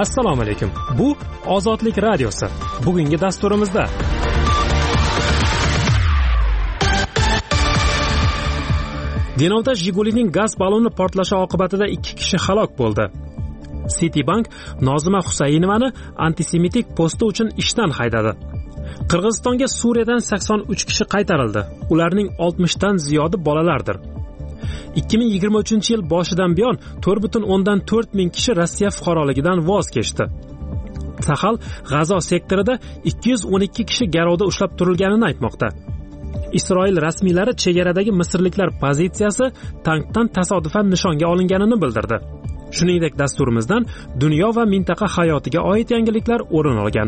Assalomu alaykum. Bu Ozodlik radiosi. Bugungi dasturimizda Denovda Jigulining gaz balloni portlashi oqibatida 2 kishi halok bo'ldi. Citibank Nozima Husaynovani antisemitik posti uchun ishdan haydadi. Qirg'izistonga Suriyadan 83 kishi qaytarildi. Ularning 60 dan ziyodi bolalardir. 2023-yil boshidan buyon 4,4 ming kishi Rossiya fuqaroligidan voz kechdi. Sahal G'azo sektorida 212 kishi garovda ushlab turilganini aytmoqda. Isroil rasmiylari chegaradagi misrliklar pozitsiyasi tankdan tasodifan nishonga olinganini bildirdi. Shuningdek, dasturimizdan dunyo va mintaqa hayotiga oid yangiliklar o'rin olgan.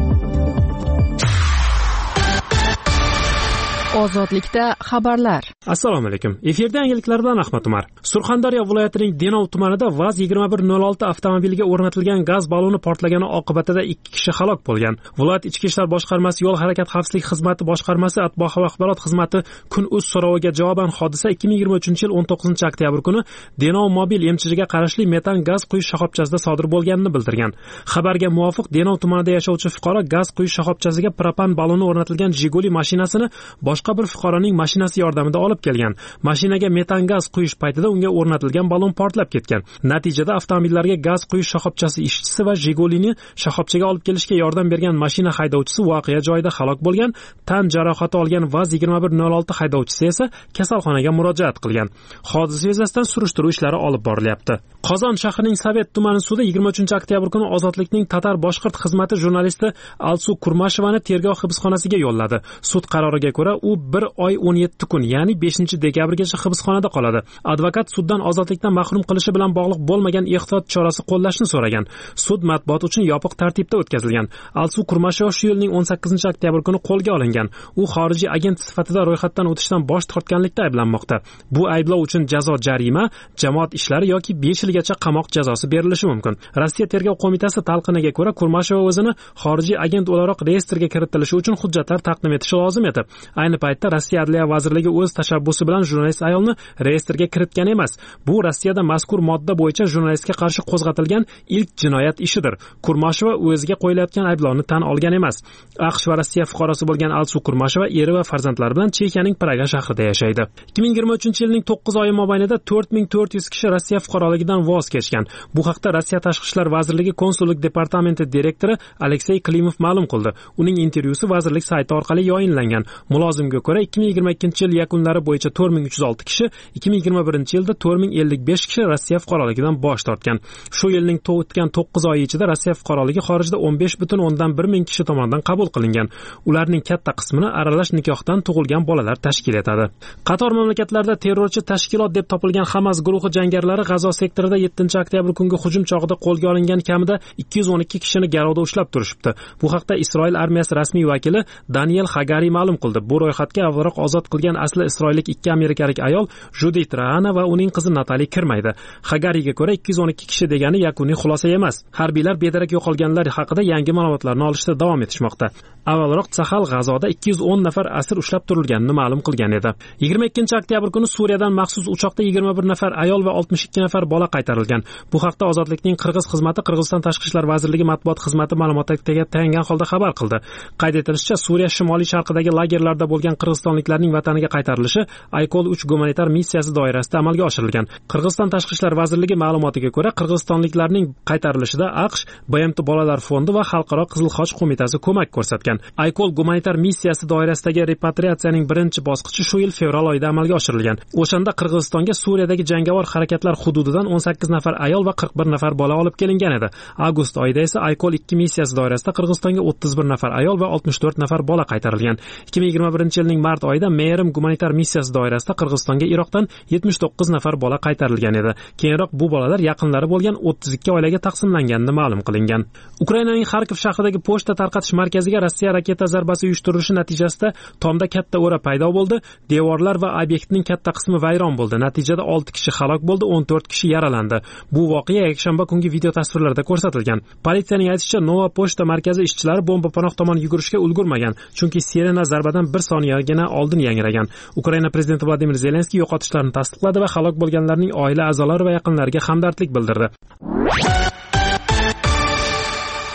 Ozodlikda xabarlar. Assalomu alaykum. Efirda yangiliklar bilan Ahmad Umar. Surxondaryo viloyatining Denov tumanida VAZ-2106 avtomobiliga o'rnatilgan gaz balloni portlagani oqibatida 2 kishi halok bo'lgan. Viloyat ichki ishlar boshqarmasi, yo'l harakati xavfsizlik xizmati boshqarmasi, Atboq va axborot xizmati Kun.uz so'roviga javoban hodisa 2023-yil 19-oktyabr kuni Denov mobil emchiga qarashli metan gaz quyish shoxobchasida sodir bo'lganini bildirgan. Xabarga muvofiq, Denov tumanida yashovchi fuqaro gaz quyish shoxobchasiga propan balloni o'rnatilgan Jiguli mashinasini boshqa bir fuqaroning mashinasi yordamida olib kelgan. Mashinaga metan gaz quyish paytida unga o'rnatilgan ballon portlab ketgan. Natijada avtomobillarga gaz quyish shoxobchasi ishchisi va Jigulini shoxobchaga olib kelishga yordam bergan mashina haydovchisi voqea joyida halok bo'lgan. Tan jarohati olgan VAZ-2106 haydovchisi esa kasalxonaga murojaat qilgan. Hodisa yuzasidan surishtiruv ishlari olib borilyapti. Qozon shahrining Sovet tumani sudi 23-oktyabr kuni Ozodlikning Tatar boshqirt xizmati jurnalisti Alsu Kurmashevani tergov hibsxonasiga yo'lladi. Sud qaroriga ko'ra u 1 oy 17 kun, ya'ni 5-dekabrgacha hibsxonada qoladi. Advokat suddan ozodlikdan mahrum qilishi bilan bog'liq bo'lmagan ehtiyot chorasi qo'llashni so'ragan. Sud matbuot uchun yopiq tartibda o'tkazilgan. Alsu Kurmashev shu yilning 18-oktyabr kuni qo'lga olingan. U xorijiy agent sifatida ro'yxatdan o'tishdan bosh tortganlikda ayblanmoqda. Bu ayblov uchun jazo jarima, jamoat ishlari yoki 5 yilgacha qamoq jazosi berilishi mumkin. Rossiya tergov qo'mitasi talqiniga ko'ra, Kurmashev o'zini xorijiy agent o'laroq reyestrga kiritilishi uchun hujjatlar taqdim etishi lozim edi. Ayni paytda Rossiya Adliya vazirligi o'z tashabbusi bilan jurnalist ayolni reyestrga kiritgan emas. Bu Rossiyada mazkur modda bo'yicha jurnalistga qarshi qo'zg'atilgan ilk jinoyat ishidir. Kurmasheva o'ziga qo'yilayotgan ayblovni tan olgan emas. AQSh va Rossiya fuqarosi bo'lgan Alsu Kurmasheva eri va farzandlari bilan Chexiyaning Praga shahrida yashaydi. 2023-yilning 9 oyi mobaynida 4400 kishi Rossiya fuqaroligidan voz kechgan. Bu haqda Rossiya Tashqi ishlar vazirligi konsullik departamenti direktori Aleksey Klimov ma'lum qildi. Uning intervyusi vazirlik sayti orqali yayinlangan. Mulozimga ko'ra 2022-yil yakunlari bo'yicha 4306 kishi, 2021-yilda 4055 kishi Rossiya fuqaroligidan bosh tortgan. Shu yilning o'tgan 9 oyi ichida Rossiya fuqaroligi xorijda 15,1 ming kishi tomonidan qabul qilingan. Ularning katta qismini aralash nikohdan tug'ilgan bolalar tashkil etadi. Qator mamlakatlarda terrorchi tashkilot deb topilgan Hamas guruhi jangarilari G'azo sektorida 7-oktyabr kungi hujum chog'ida qo'lga olingan kamida 212 kishini garovda ushlab turishibdi. Bu haqda Isroil armiyasi rasmiy vakili Daniel Hagari ma'lum qildi. Bu ro'yxatga avvalroq ozod qilgan asli isroillik 2 amerikalik ayol Judith Rahana va uning qizi Natali kirmaydi. Hagariga ko'ra 212 kishi degani yakuniy xulosa emas. Harbiylar bedarak yo'qolganlar haqida yangi ma'lumotlarni olishda davom etishmoqda. Avvalroq Sahal G'azoda 210 nafar asir ushlab turilganini ma'lum qilgan edi. 22-oktyabr kuni Suriyadan maxsus uchoqda 21 nafar ayol va 62 nafar bola qaytarilgan. Bu haqda Ozodlikning Qirg'iz xizmati Qirg'iziston Tashqi ishlar vazirligi matbuot xizmati ma'lumotiga tayangan holda xabar qildi. Qayd etilishicha, Suriya shimoliy sharqidagi lagerlarda bo'lgan qirg'izistonliklarning vataniga qaytarilishi Aykol 3 gumanitar missiyasi doirasida amalga oshirilgan. Qirg'iziston Tashqi ishlar vazirligi ma'lumotiga ko'ra, qirg'izistonliklarning qaytarilishida AQSh, BMT bolalar fondi va Xalqaro Qizil Xoch qo'mitasi ko'mak ko'rsatgan. Aykol gumanitar missiyasi doirasidagi repatriatsiyaning birinchi bosqichi shu yil fevral oyida amalga oshirilgan. O'shanda Qirg'izistonga Suriyadagi jangovar harakatlar hududidan 18 nafar ayol va 41 nafar bola olib kelingan edi. Avgust oyida esa Aykol 2 missiyasi doirasida Qirg'izistonga 31 nafar ayol va 64 nafar bola qaytarilgan. 2021-yilning mart oyida Merim gumanitar missiyasi doirasida Qirg'izistonga Iroqdan 79 nafar bola qaytarilgan edi. Keyinroq bu bolalar yaqinlari bo'lgan 32 oilaga taqsimlanganini ma'lum qilingan. Ukrainaning Xarkov shahridagi pochta tarqatish markaziga Rossiya raketa zarbasi uyushtirilishi natijasida tomda katta o'ra paydo bo'ldi. Devorlar va obyektning katta qismi vayron bo'ldi. Natijada 6 kishi halok bo'ldi, 14 kishi yaralandi. Bu voqea yakshanba kungi video tasvirlarda ko'rsatilgan. Politsiyaning aytishicha, Nova pochta markazi ishchilari bomba panoh tomon yugurishga ulgurmagan, chunki sirena zarbadan 1 soniyagina oldin yangragan. Ukraina prezidenti Vladimir Zelenskiy yo'qotishlarni tasdiqladi va halok bo'lganlarning oila a'zolari va yaqinlariga hamdardlik bildirdi.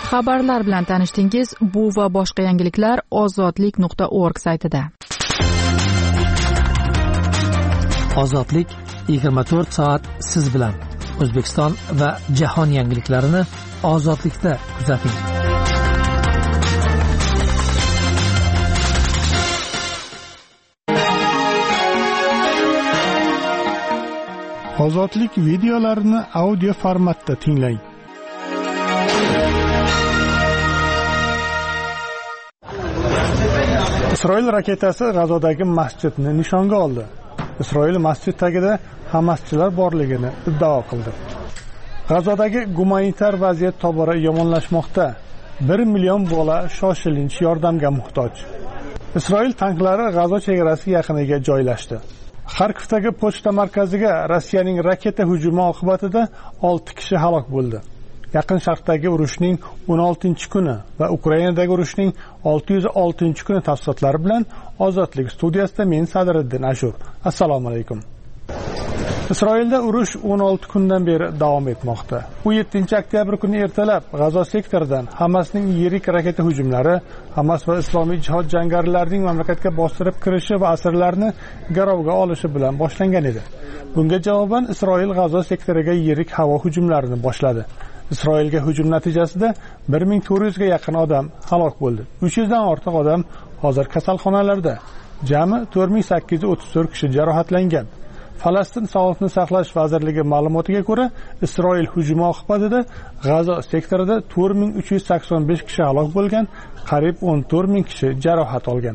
Xabarlar bilan tanishdingiz. Bu va boshqa yangiliklar ozodlik.org saytida. Ozodlik 24 soat siz bilan. O'zbekiston va jahon yangiliklarini Ozodlikda kuzating. Ozodlik videolarini audio formatda tinglang. Isroil raketasi G'azodagi masjidni nishonga oldi. Isroil masjid tagida Hamaschilar borligini iddao qildi. G'azodagi gumanitar vaziyat tobora yomonlashmoqda. 1 million bola shoshilinch yordamga muhtoj. Isroil tanklari G'azo chegarasi yaqiniga joylashdi. Xarkovdagi pochta markaziga Rossiyaning raketa hujumi oqibatida 6 kishi halok bo'ldi. Yaqin Sharqdagi urushning 16-kuni va Ukrainadagi urushning 606-kuni tafsilotlari bilan Ozodlik studiyasida men Sadriddin Ashur. Assalomu alaykum. Isroilda urush 16 kundan beri davom etmoqda. 7-oktyabr kuni ertalab G'azo sektoridan Hamasning yirik raketa hujumlari, Hamas va Islomiy jihod jangarilarining mamlakatga bostirib kirishi va asirlarni garovga olishi bilan boshlangan edi. Bunga javoban Isroil G'azo sektoriga yirik havo hujumlarini boshladi. Isroilga hujum natijasida 1400 ga yaqin odam halok bo'ldi. 300 dan ortiq odam hozir kasalxonalarda. Jami 4834 kishi jarohatlangan. Falastin Sog'liqni saqlash vazirligi ma'lumotiga ko'ra, Isroil hujumi oqibatida G'azo sektorida 4385 kishi halok bo'lgan, qariyb 14000 kishi jarohat olgan.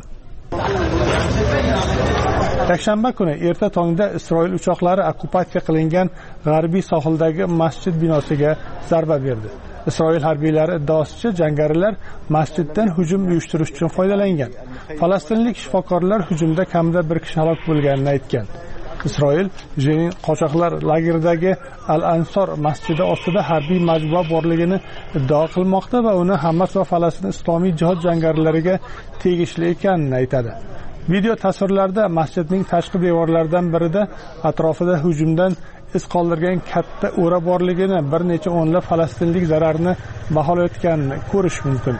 Yakshanba kuni erta tongda Isroil uchoqlari okkupatsiya qilingan g'arbiy sohildagi masjid binosiga zarba berdi. Isroil harbiylari iddaosicha jangarilar masjiddan hujum uyushtirish uchun foydalangan. Falastinlik shifokorlar hujumda kamida 1 kishi halok bo'lganini aytgan. Isroil Jenin qochoqlar lageridagi Al-Ansor masjidi ostida harbiy majmua borligini iddao qilmoqda va uni Hamas va Falastin Islomiy jihod jangarilariga tegishli ekanini aytadi. Video tasvirlarda masjidning tashqi devorlaridan birida atrofida hujumdan iz qoldirgan katta o'ra borligini, bir necha o'nlab falastinlik zararni baholayotganini ko'rish mumkin.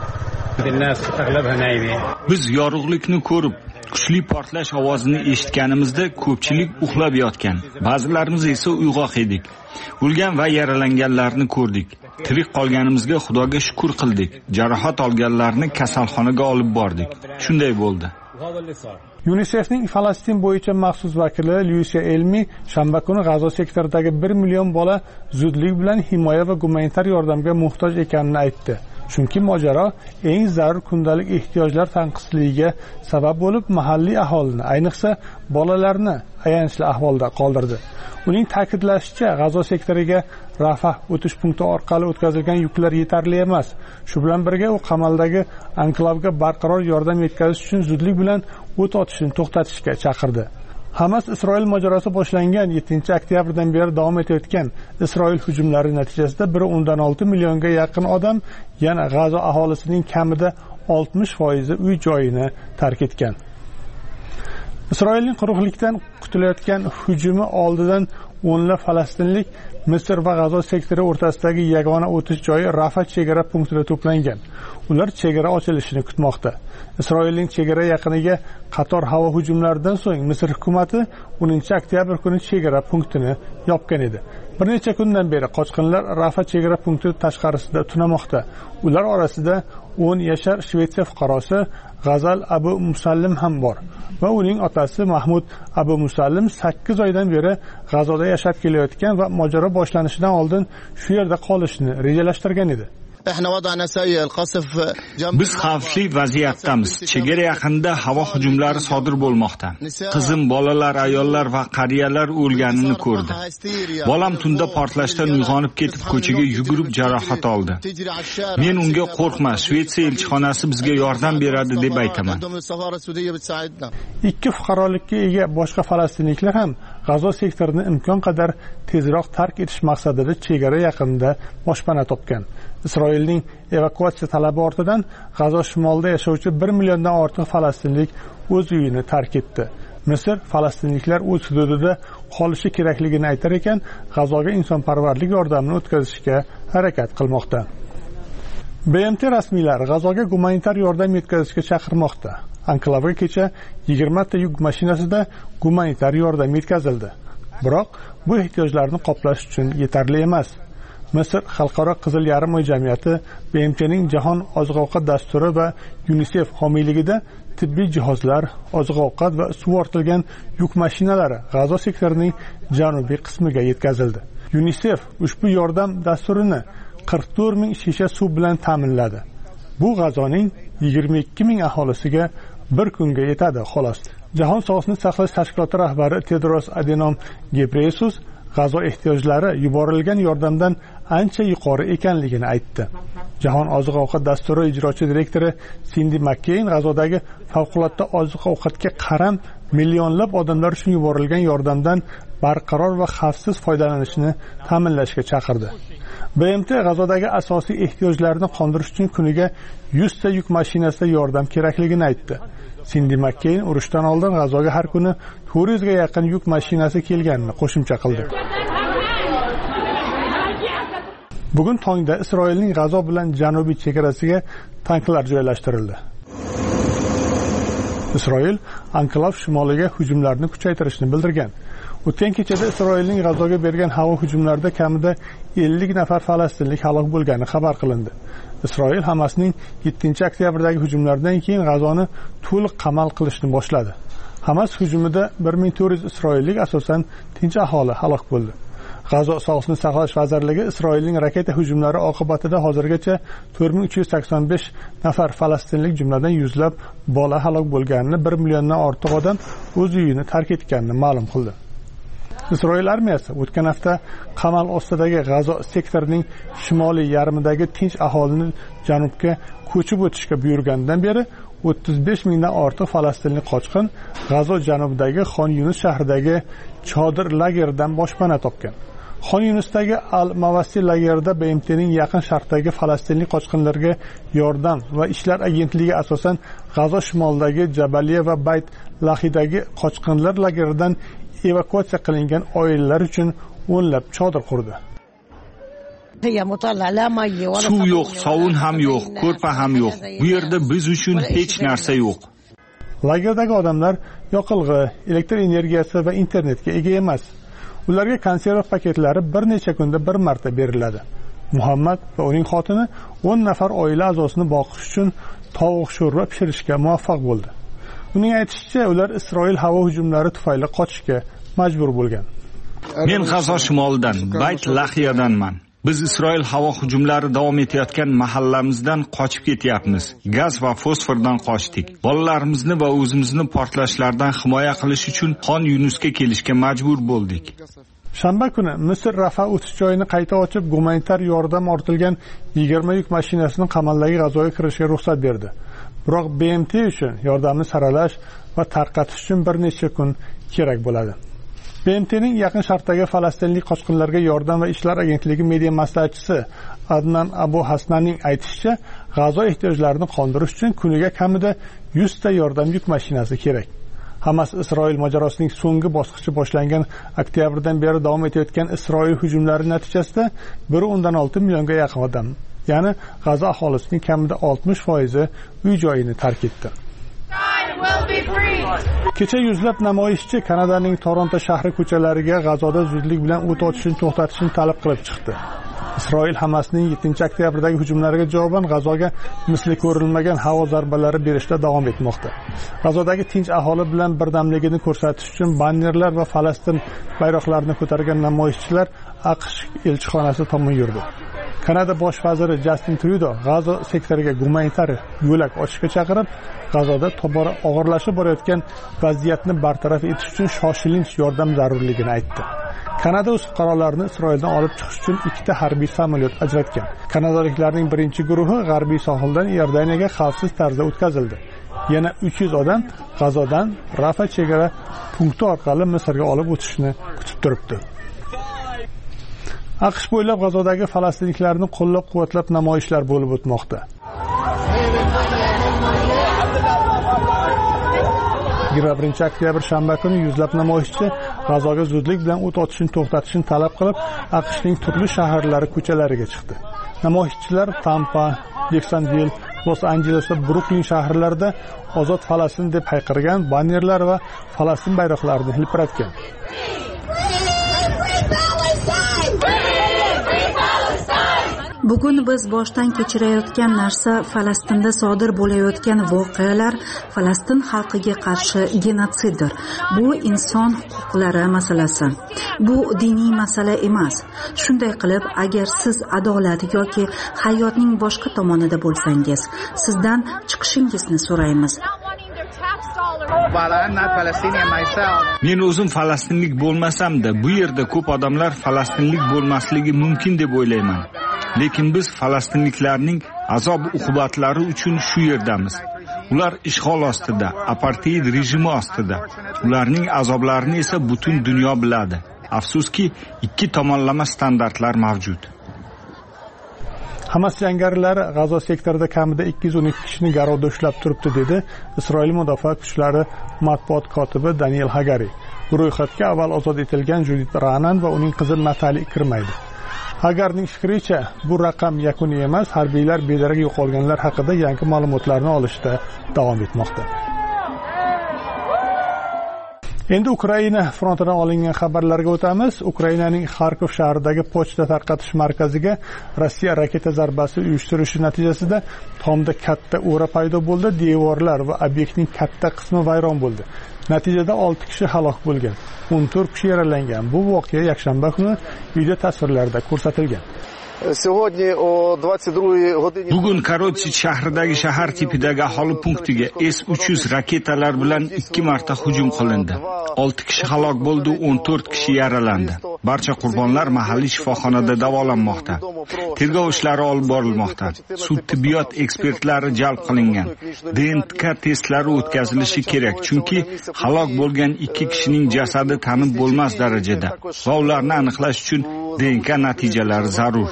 Biz yorug'likni ko'rib, kuchli portlash ovozini eshitganimizda ko'pchilik uxlab yotgan. Ba'zilarimiz esa uyg'oq edik. O'lgan va yaralanganlarni ko'rdik. Tirik qolganimizga Xudoga shukr qildik. Jarohat olganlarni kasalxonaga olib bordik. Shunday bo'ldi. UNICEF'ning Falastin bo'yicha maxsus vakili Lucia Elmi shanba kuni G'azo sektoridagi 1 million bola zudlik bilan himoya va gumanitar yordamga muhtoj ekanini aytdi. Chunki mojaro eng zarur kundalik ehtiyojlar tanqisligiga sabab bo'lib, mahalliy aholini, ayniqsa bolalarni ayanchli ahvolda qoldirdi. Uning ta'kidlashicha, G'azo sektoriga Rafah o'tish punkti orqali o'tkazilgan yuklar yetarli emas. Shu bilan birga u qamaldagi anklavga barqaror yordam yetkazish uchun zudlik bilan o't ochishni to'xtatishga chaqirdi. Hamas Isroil mojarosi boshlangan 7-oktyabrdan beri davom etayotgan Isroil hujumlari natijasida 1.6 millionga yaqin odam, yana G'azo aholisining kamida 60% uy joyini tark etgan. Isroilning quruqlikdan qutilayotgan hujumi oldidan o'nlab falastinlik Misr va G'azo sektori o'rtasidagi yagona o'tish joyi Rafah chegara punktida to'plangan. Ular chegara ochilishini kutmoqda. Isroilning chegara yaqiniga qator havo hujumlaridan so'ng Misr hukumatı 10-oktyabr kuni chegara punktini yopgan edi. Bir necha kundan beri qochqinlar Rafah chegara punkti tashqarisida tunamoqda. Ular orasida 10 yashar Shvetsiya fuqarosi G'azal Abu Musallim ham bor va uning otasi Mahmud Abu Musallim 8 oydan beri G'azoda yashab kelayotgan va mojaro boshlanishidan oldin shu yerda qolishni rejalashtirgan edi. Biz xavfli vaziyatdamiz. Chegara yaqinida havo hujumlari sodir bo'lmoqda. Qizim, bolalar, ayollar va qariyalar o'lganini ko'rdi. Bolam tunda portlashdan uyg'onib ketib ko'chaga yugurib jarohat oldi. Men unga qo'rqma, Shvetsiya elchixonasi bizga yordam beradi deb aytaman. Ikki fuqarolikka ega boshqa falastinliklar ham G'azo sektorini imkon qadar tezroq tark etish maqsadida chegara yaqinida boshpana topgan. Isroilning evakuatsiya talabi ortidan G'azo shimolida yashovchi 1 milliondan ortiq falastinlik o'z uyini tark etdi. Misr falastinliklar o'z hududida qolishi kerakligini aytar ekan, G'azoga insonparvarlik yordamini o'tkazishga harakat qilmoqda. BMT rasmiylari G'azoga gumanitar yordam yetkazishga chaqirmoqda. Anklavga kecha 20 ta yuk mashinasida gumanitar yordam yetkazildi. Biroq bu ehtiyojlarni qoplash uchun yetarli emas. Misr Xalqaro Qizil yarim oy jamiyati BMTning Jahon oziq-ovqat dasturi va UNICEF homiyligida tibbiy jihozlar, oziq-ovqat va suv ortilgan yuk mashinalari G'azo sektorining janubiy qismiga yetkazildi. UNICEF ushbu yordam dasturini 44 ming shisha suv bilan ta'minladi. Bu G'azoning 22 ming aholisiga bir kunga yetadi xolos. Jahon sog'liqni saqlash tashkiloti rahbari Tedros Adhanom Ghebreyesus G'azo ehtiyojlari yuborilgan yordamdan ancha yuqori ekanligini aytdi. Jahon oziq-ovqat dasturi ijrochi direktori Cindy McCain G'azodagi favqulodda oziq-ovqatga qaram millionlab odamlar uchun yuborilgan yordamdan barqaror va xavfsiz foydalanishni ta'minlashga chaqirdi. BMT G'azodagi asosiy ehtiyojlarni qondirish uchun kuniga 100 ta yuk mashinasida yordam kerakligini aytdi. Cindy McCain urushdan oldin G'azoga har kuni 400 ga yaqin yuk mashinasi kelganini qo'shimcha qildi. Bugun tongda Isroilning G'azo bilan janubiy chegarasiga tanklar joylashtirildi. Isroil anklav shimoliga hujumlarni kuchaytirishni bildirgan. O'tgan kechada Isroilning G'azoga bergan havo hujumlarida kamida 50 nafar falastinlik halok bo'lgani xabar qilindi. Isroil Hamasning 7-oktyabrdagi hujumlaridan keyin G'azoni to'liq qamal qilishni boshladi. Hamas hujumida 1400 isroillik asosan tinch aholi halok bo'ldi. G'azo sog'liqni saqlash vazirligi Isroilning raketa hujumlari oqibatida hozirgacha 4385 nafar falastinlik jumladan yuzlab bola halok bo'lganini, 1 milliondan ortiq odam o'z uyini tark etganini ma'lum qildi. Isroil armiyasi o'tgan hafta qamal ostidagi G'azo sektorining shimoliy yarmidagi tinch aholini janubga ko'chib o'tishga buyurgandan beri 35 mingdan ortiq falastinlik qochqin G'azo janubidagi Xon Yunus shahridagi chodir lagerdan boshpana topgan. Xon Yunusdagi Al-Mavasi lagerida BMTning yaqin sharqdagi falastinlik qochqinlarga yordam va ishlar agentligi asosan G'azo shimolidagi Jabaliya va Bayt Lahidagi qochqinlar lageridan evakuatsiya qilingan oilalar uchun o'nlab chodir qurdi. Suv yo'q, sovun ham yo'q, ko'rpa ham yo'q. Bu yerda biz uchun hech narsa yo'q. Lagerdagi odamlar yoqilg'i, elektr energiyasi va internetga ega emas. Ularga konserva paketlari bir necha kunda bir marta beriladi. Muhammad va uning xotini 10 nafar oila a'zosini boqish uchun tovuq sho'rva pishirishga muvaffaq bo'ldi. Uning aytishicha, ular Isroil havo hujumlari tufayli qochishga majbur bo'lgan. Men G'azo shimolidan, Bayt Lahiyadanman. Biz Isroil havo hujumlari davom etayotgan mahallamizdan qochib ketyapmiz. Gaz va fosfordan qochdik. Bolalarimizni va o'zimizni portlashlardan himoya qilish uchun Xon Yunusga kelishga majbur bo'ldik. Shanba kuni Misr Rafa o'tish joyini qayta ochib, gumanitar yordam ortilgan 20 yuk mashinasini qamaldagi G'azoga kirishga ruxsat berdi. Biroq BMT uchun yordamni saralash va tarqatish uchun bir necha kun kerak bo'ladi. BMTning yaqin sharqdagi falastinlik qochqinlarga yordam va ishlar agentligi media maslahatchisi Adnan Abu Hasnanning aytishicha, G'azo ehtiyojlarini qondirish uchun kuniga kamida 100 ta yordam yuk mashinasi kerak. Hamas Isroil mojarosining so'nggi bosqichi boshlangan oktyabrdan beri davom etayotgan Isroil hujumlari natijasida 1.6 millionga yaqin odam, ya'ni G'azo aholisining kamida 60% uy joyini tark etdi. Kecha yuzlab namoyishchi Kanadaning Toronto shahri ko'chalariga G'azoda zudlik bilan o't ochishni to'xtatishni talab qilib chiqdi. Isroil Hamasning 7-oktyabrdagi hujumlariga javoban G'azoga misli ko'rilmagan havo zarbalari berishda davom etmoqda. G'azodagi tinch aholi bilan birdamligini ko'rsatish uchun bannerlar va Falastin bayroqlarini ko'targan namoyishchilar AQSh elchixonasi tomon yurdi. Kanada bosh vaziri Justin Trudeau G'azo sektoriga gumanitar yo'lak ochishga chaqirib, G'azoda tobora og'irlashib borayotgan vaziyatni bartaraf etish uchun shoshilinch yordam zarurligini aytdi. Kanada o'z fuqarolarini Isroildan olib chiqish uchun 2 ta harbiy samolyot ajratgan. Kanadaliklarning birinchi guruhi g'arbiy sohildan Iordaniyaga xavfsiz tarzda o'tkazildi. Yana 300 odam G'azodan Rafa chegara punkti orqali Misrga olib o'tishni kutib turibdi. AQSh bo'ylab G'azodagi falastinliklarni qo'llab-quvvatlab namoyishlar bo'lib o'tmoqda. 21-oktyabr shanba kuni yuzlab namoyishchi G'azoga zudlik bilan o't ochishni to'xtatishni talab qilib, AQShning turli shaharlari ko'chalariga chiqdi. Namoyishchilar Tampa, Jacksonville, Los Angeles va Bruklin shaharlarida ozod Falastin deb hayqirgan bannerlar va Falastin bayroqlarini hilpiratgan. Bugun biz boshdan kechirayotgan narsa Falastinda sodir bo'layotgan voqealar Falastin xalqiga qarshi genotsiddir. Bu inson huquqlari masalasi. Bu diniy masala emas. Shunday qilib, agar siz adolat yoki hayotning boshqa tomonida bo'lsangiz, sizdan chiqishingizni so'raymiz. Men o'zim falastinlik bo'lmasam-da, bu yerda ko'p odamlar falastinlik bo'lmasligi mumkin deb o'ylayman. Lekin biz falastinliklarning azob-uqubatlari uchun shu yerdamiz. Ular ishg'ol ostida, apartheid rejimi ostida. Ularning azoblarini esa butun dunyo biladi. Afsuski, ikki tomonlama standartlar mavjud. Hamas jangarilari G'azo sektorida kamida 212 kishini garovda ushlab turibdi, dedi Isroil mudofaa kuchlari matbuot kotibi Daniel Hagari. Bu ro'yxatga avval ozod etilgan Judith Ranan va uning qizi Natali kirmaydi. Hagarning fikricha, bu raqam yakuniy emas, harbiylar bedarak yo'qolganlar haqida yangi ma'lumotlarni olishda davom etmoqda. Endi Ukraina frontidan olingan xabarlarga o'tamiz. Ukrainaning Xarkov shahridagi pochta tarqatish markaziga Rossiya raketa zarbasi uyushtirishi natijasida tomda katta o'ra paydo bo'ldi, devorlar va obyektning katta qismi vayron bo'ldi. Natijada 6 kishi halok bo'lgan, 14 kishi yaralangan. Bu voqea yakshanba kuni video tasvirlarda ko'rsatilgan. Bugun Karotich shahridagi shahar tipidagi aholi punktiga S-300 raketalar bilan 2 marta hujum qilindi. 6 kishi halok bo'ldi, 14 kishi yaralandi. Barcha qurbonlar mahalliy shifoxonada davolanmoqda. Tergov ishlari olib borilmoqda. Sud tibbiyot ekspertlari jalb qilingan. DNK testlari o'tkazilishi kerak, chunki halok bo'lgan 2 kishining jasadi tanib bo'lmas darajada va ularni aniqlash uchun DNK natijalari zarur.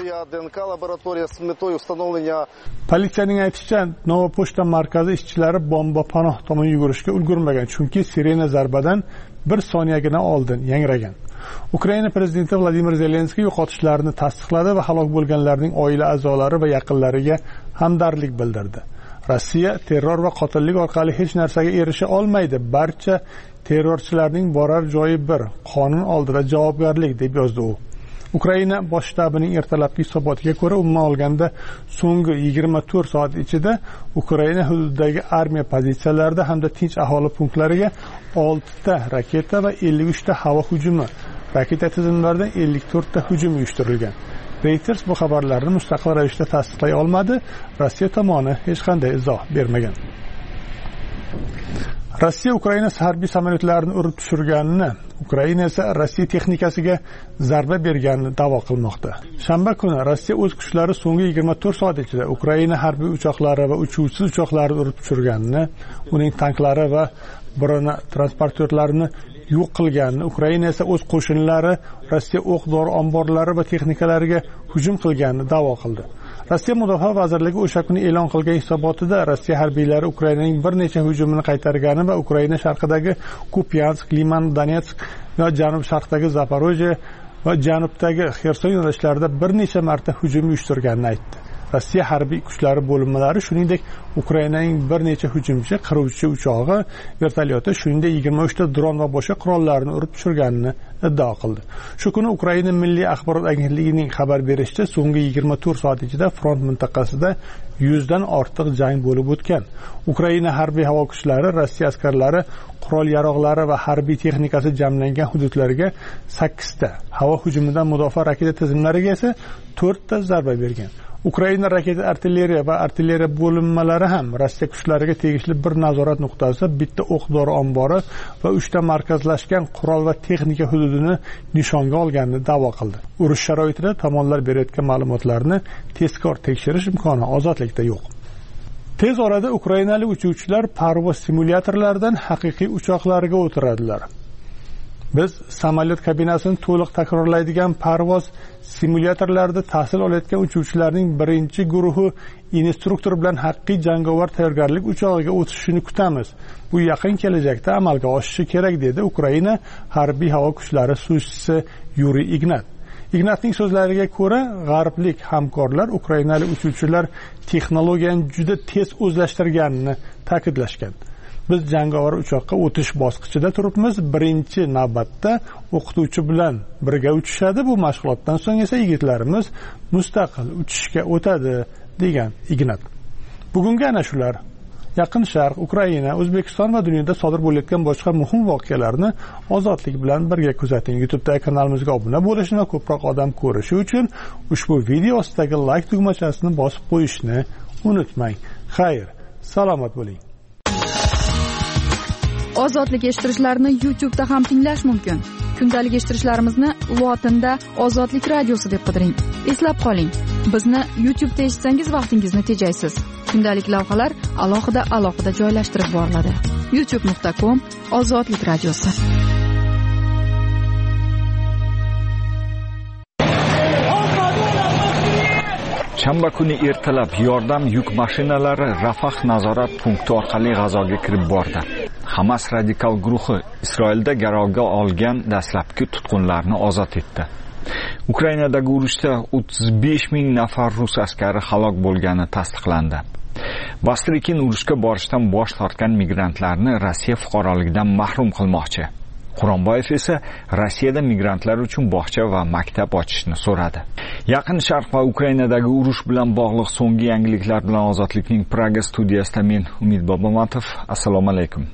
Politsiyaning aytishicha, Novopochta markazi ishchilari bomba panoh tomon yugurishga ulgurmagan, chunki sirena zarbadan 1 soniyagina oldin yangragan. Ukraina prezidenti Vladimir Zelenskiy yo'qotishlarni tasdiqladi va halok bo'lganlarning oila a'zolari va yaqinlariga hamdardlik bildirdi. Rossiya terror va qotillik orqali hech narsaga erisha olmaydi. Barcha terrorchilarning borar joyi bir, qonun oldida javobgarlik, deb yozdi u. Ukraina bosh shtabining ertalabki hisobotiga ko'ra, umuman olganda so'nggi 24 soat ichida Ukraina hududidagi armiya pozitsiyalarida hamda tinch aholi punktlariga 6 ta raketa va 53 ta havo hujumi, raketa tizimlaridan 54 ta hujum uyushtirilgan. Reuters bu xabarlarni mustaqil ravishda tasdiqlay olmadi. Rossiya tomoni hech qanday izoh bermagan. Rossiya Ukraina harbiy samolyotlarini urib tushirganini, Ukraina esa Rossiya texnikasiga zarba berganini da'vo qilmoqda. Shanba kuni Rossiya o'z kuchlari so'nggi 24 soat ichida Ukraina harbiy uchoqlari va uchuvchisiz uchoqlarini urib tushirganini, uning tanklari va birona transportyorlarini yo'q qilganini, Ukraina esa o'z qo'shinlari Rossiya o'q-dori omborlari va texnikalariga hujum qilganini da'vo qildi. Rossiya Mudofaa vazirligi o'sha kuni e'lon qilgan hisobotida Rossiya harbiylari Ukrainaning bir necha hujumini qaytargani va Ukraina sharqidagi Kupyansk, Liman, Donetsk va janub sharqdagi Zaporojye va janubdagi Xerson yo'nalishlarida bir necha marta hujum uyushtirganini aytdi. Rossiya harbiy kuchlari bo'linmalari shuningdek Ukrainaning bir necha hujumchi, qiruvchi uchog'i, vertolyoti, shuningdek 23 ta dron va boshqa qurollarni urib tushirganini iddao qildi. Shu kuni Ukraina Milliy axborot agentligining xabar berishicha, so'nggi 24 soat ichida front mintaqasida 100 dan ortiq jang bo'lib o'tgan. Ukraina harbiy havo kuchlari Rossiya askarlari qurol-yarog'lari va harbiy texnikasi jamlangan hududlarga 8 ta, havo hujumidan mudofaa raketa tizimlariga esa 4 ta zarba bergan. Ukraina raketa artilleriya va artilleriya bo'linmalari ham Rossiya kuchlariga tegishli bir nazorat nuqtasi, bitta o'q-dori ombori va 3 ta markazlashgan qurol va texnika hududini nishonga olganini da'vo qildi. Urush sharoitida tomonlar berayotgan ma'lumotlarni tezkor tekshirish imkoni ozodlikda yo'q. Tez orada ukrainalik uchuvchilar parvoz simulyatorlaridan haqiqiy uchoqlarga o'tiradilar. Biz samolyot kabinasini to'liq takrorlaydigan parvoz simulyatorlarida tahsil olayotgan uchuvchilarning birinchi guruhi instruktor bilan haqiqiy jangovar tayyorgarlik uchog'iga o'tishini kutamiz. Bu yaqin kelajakda amalga oshishi kerak, dedi Ukraina harbiy havo kuchlari suvchisi Yuriy Ignat. Ignatning so'zlariga ko'ra, g'arblik hamkorlar ukrainalik uchuvchilar texnologiyani juda tez o'zlashtirganini ta'kidlashgan. Biz jangovar uchoqqa o'tish bosqichida turibmiz. Birinchi navbatda o'qituvchi bilan birga uchishadi. Bu mashg'ulotdan so'ng esa yigitlarimiz mustaqil uchishga o'tadi, degan Ignat. Bugungi ana shular. Yaqin Sharq, Ukraina, O'zbekiston va dunyoda sodir bo'layotgan boshqa muhim voqealarni ozodlik bilan birga kuzating. YouTube'dagi kanalimizga obuna bo'lishni va ko'proq odam ko'rishi uchun ushbu video ostidagi like tugmachasini bosib qo'yishni unutmang. Xayr, salomat bo'ling. Ozodlik eshittirishlarni YouTube'da ham tinglash mumkin. Kundalik eshittirishlarimizni lotinda Ozodlik radiosi deb qidiring. Eslab qoling, bizni YouTube'da eshitsangiz vaqtingizni tejaysiz. Kundalik lavhalar alohida joylashtirib boriladi. youtube.com/Ozodlik radiosi. Shanba kuni ertalab yordam yuk mashinalari Rafah nazorat punkti orqali G'azoga kirib bordi. Hamas radikal guruhi Isroilda garovga olgan dastlabki tutqunlarni ozod etdi. Ukrainadagi urushda 35,000 nafar rus askari halok bo'lgani tasdiqlandi. Bastrikin urushga borishdan bosh tortgan migrantlarni Rossiya fuqaroligidan mahrum qilmoqchi. Quronboyev esa Rossiyada migrantlar uchun bog'cha va maktab ochishni so'radi. Yaqin Sharq va Ukrainadagi urush bilan bog'liq so'nggi yangiliklar bilan Ozodlikning Praga studiyasida men Umid Bobomatov. Assalomu alaykum.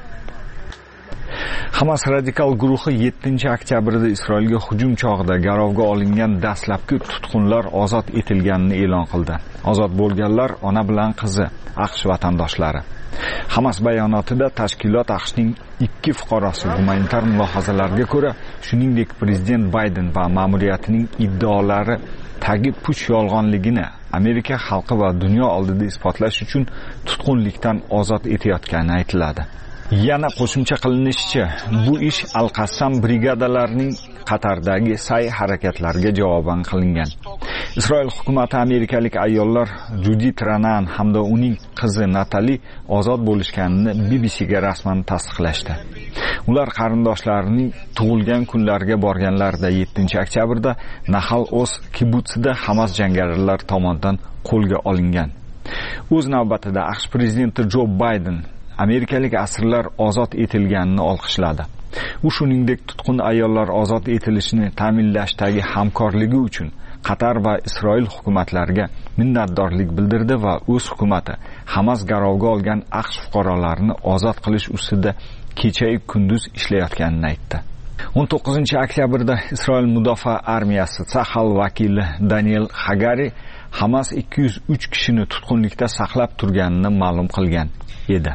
Hamas radikal guruhi 7-oktyabrda Isroilga hujum chog'ida garovga olingan dastlabki tutqunlar ozod etilganini e'lon qildi. Ozod bo'lganlar ona bilan qizi, AQSh vatandoshlari. Hamas bayonotida tashkilot AQShning 2 fuqarosi gumanitar mulohazalarga ko'ra, shuningdek prezident Bayden va ma'muriyatining iddaolari tagi puch yolg'onligini Amerika xalqi va dunyo oldida isbotlash uchun tutqunlikdan ozod etayotgani aytiladi. Yana qo'shimcha qilinishicha, bu ish Al-Qassam brigadalarining Qatardagi sa'y harakatlarga javoban qilingan. Isroil hukumati amerikalik ayollar Judith Ranan hamda uning qizi Natali ozod bo'lishganini BBCga rasman tasdiqlashdi. Ular qarindoshlarining tug'ilgan kunlariga borganlarida 7-oktyabrda Nahal Oz kibutsida Hamas jangarilari tomonidan qo'lga olingan. O'z navbatida AQSh prezidenti Jo Bayden amerikalik asirlar ozod etilganini olqishladi. U shuningdek tutqun ayollar ozod etilishini ta'minlashdagi hamkorligi uchun Qatar va Isroil hukumatlariga minnatdorlik bildirdi va o'z hukumati Hamas garovga olgan AQSh fuqarolarini ozod qilish ustida kecha-yu kunduz ishlayotganini aytdi. 19-oktyabrda Isroil mudofaa armiyasi Sahal vakili Daniel Hagari Hamas 203 kishini tutqunlikda saqlab turganini ma'lum qilgan edi.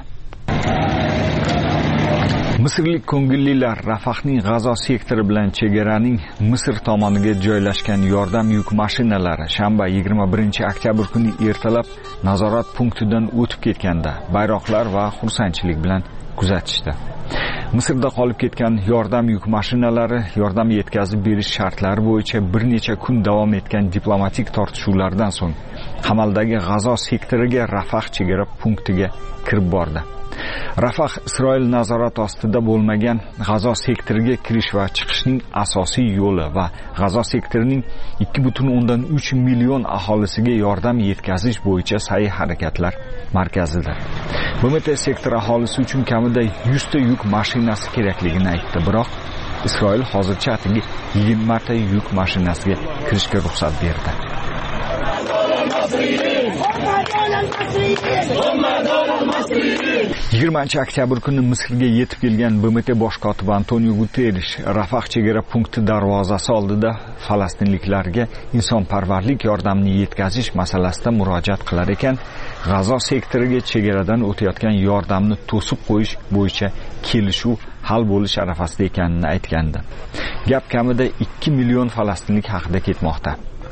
Misrlik ko'ngillilar Rafahning G'azo sektori bilan chegaraning Misr tomoniga joylashgan yordam yuk mashinalari shanba 21-oktyabr kuni ertalab nazorat punktidan o'tib ketganda bayroqlar va xursandchilik bilan kuzatishdi. Misrda qolib ketgan yordam yuk mashinalari yordam yetkazib berish shartlari bo'yicha bir necha kun davom etgan diplomatik tortishuvlardan so'ng qamaldagi G'azo sektoriga Rafah chegara punktiga kirib bordi. Rafah Isroil nazorat ostida bo'lmagan G'azo sektoriga kirish va chiqishning asosiy yo'li va G'azo sektorining 2,3 million aholisiga yordam yetkazish bo'yicha sa'y harakatlar markazidir. BMT sektor aholisi uchun kamida 100 ta yuk mashinasi kerakligini aytdi, biroq Isroil hozircha atigi 20 ta yuk mashinasiga kirishga ruxsat berdi. 20-oktyabr kuni Misrga yetib kelgan BMT bosh kotibi Antonio Guterres Rafah chegara punkti darvozasi oldida falastinliklarga insonparvarlik yordamini yetkazish masalasida murojaat qilar ekan, G'azo sektoriga chegaradan o'tayotgan yordamni to'sib qo'yish bo'yicha kelishuv hal bo'lish arafasida ekanini aytgandi. Gap kamida 2 million falastinlik haqida ketmoqda.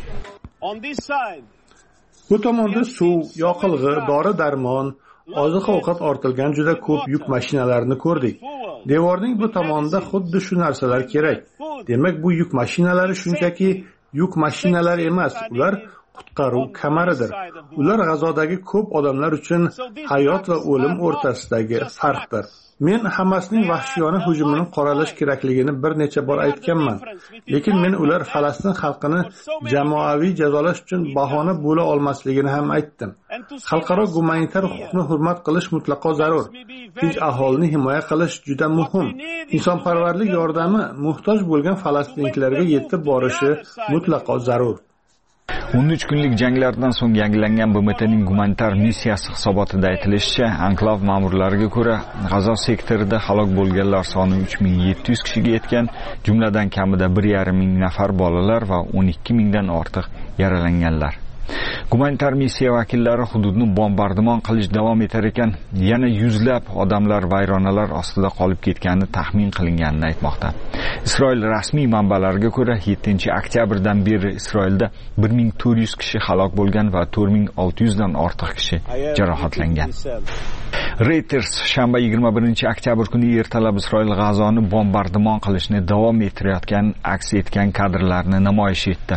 Bu tomonda suv, yoqilg'i, dori-darmon, oziq-ovqat ortilgan juda ko'p yuk mashinalarini ko'rdik. Devorning bu tomonida xuddi shu narsalar kerak. Demak, bu yuk mashinalari shunchaki yuk mashinalari emas, ular qutqaruv kamaridir. Ular G'azodagi ko'p odamlar uchun hayot va o'lim o'rtasidagi farqdir. Men Hamasning vahshiyona hujumini qoralash kerakligini bir necha bor aytganman. Lekin men ular Falastin xalqini jamoaviy jazolash uchun bahona bo'la olmasligini ham aytdim. Xalqaro gumanitar huquqni hurmat qilish mutlaqo zarur. Tinch aholini himoya qilish juda muhim. Insonparvarlik yordami muhtoj bo'lgan falastinliklarga yetib borishi mutlaqo zarur. 13 kunlik janglardan so'ng yangilangan BMTning gumanitar missiyasi hisobotida aytilishicha, anklav ma'murlariga ko'ra, G'azo sektorida halok bo'lganlar soni 3700 kishiga yetgan, jumladan kamida 1,5 ming nafar bolalar va 12 mingdan ortiq yaralanganlar. Gumanitar missiya vakillari hududni bombardimon qilish davom etar ekan, yana yuzlab odamlar vayronalar ostida qolib ketgani taxmin qilinganini aytmoqda. Isroil rasmiy manbalariga ko'ra, 7-oktyabrdan beri Isroilda 1400 kishi halok bo'lgan va 4600 dan ortiq kishi jarohatlangan. Reuters shanba 21-oktyabr kuni ertalab Isroil G'azoni bombardimon qilishni davom ettirayotgan aks etgan kadrlarni namoyish etdi.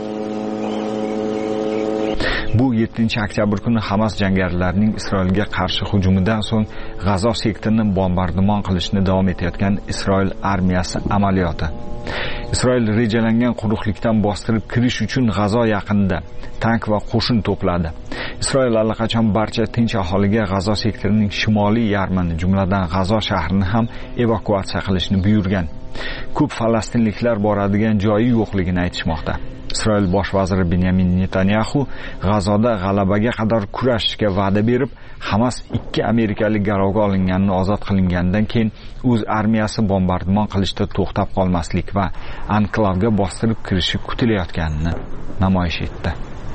Bu 7-oktyabr kuni Hamas jangarilarining Isroilga qarshi hujumidan so'ng G'azo sektorini bombardimon qilishni davom etayotgan Isroil armiyasi amaliyoti. Isroil rejalangan quruqlikdan bostirib kirish uchun G'azo yaqinida tank va qo'shin to'pladi. Isroil allaqachon barcha tinch aholiga G'azo sektorining shimoliy yarmini, jumladan G'azo shahrini ham evakuatsiya qilishni buyurgan. Ko'p falastinliklar boradigan joyi yo'qligini aytishmoqda. Isroil bosh vaziri Benyamin Netanyahu G'azoda g'alabaga qadar kurashishga va'da berib, Hamas 2 amerikalik garovga olinganini ozod qilingandan keyin o'z armiyasi bombardimon qilishda to'xtab qolmaslik va anklavga bostirib kirishi kutilayotganini namoyish etdi.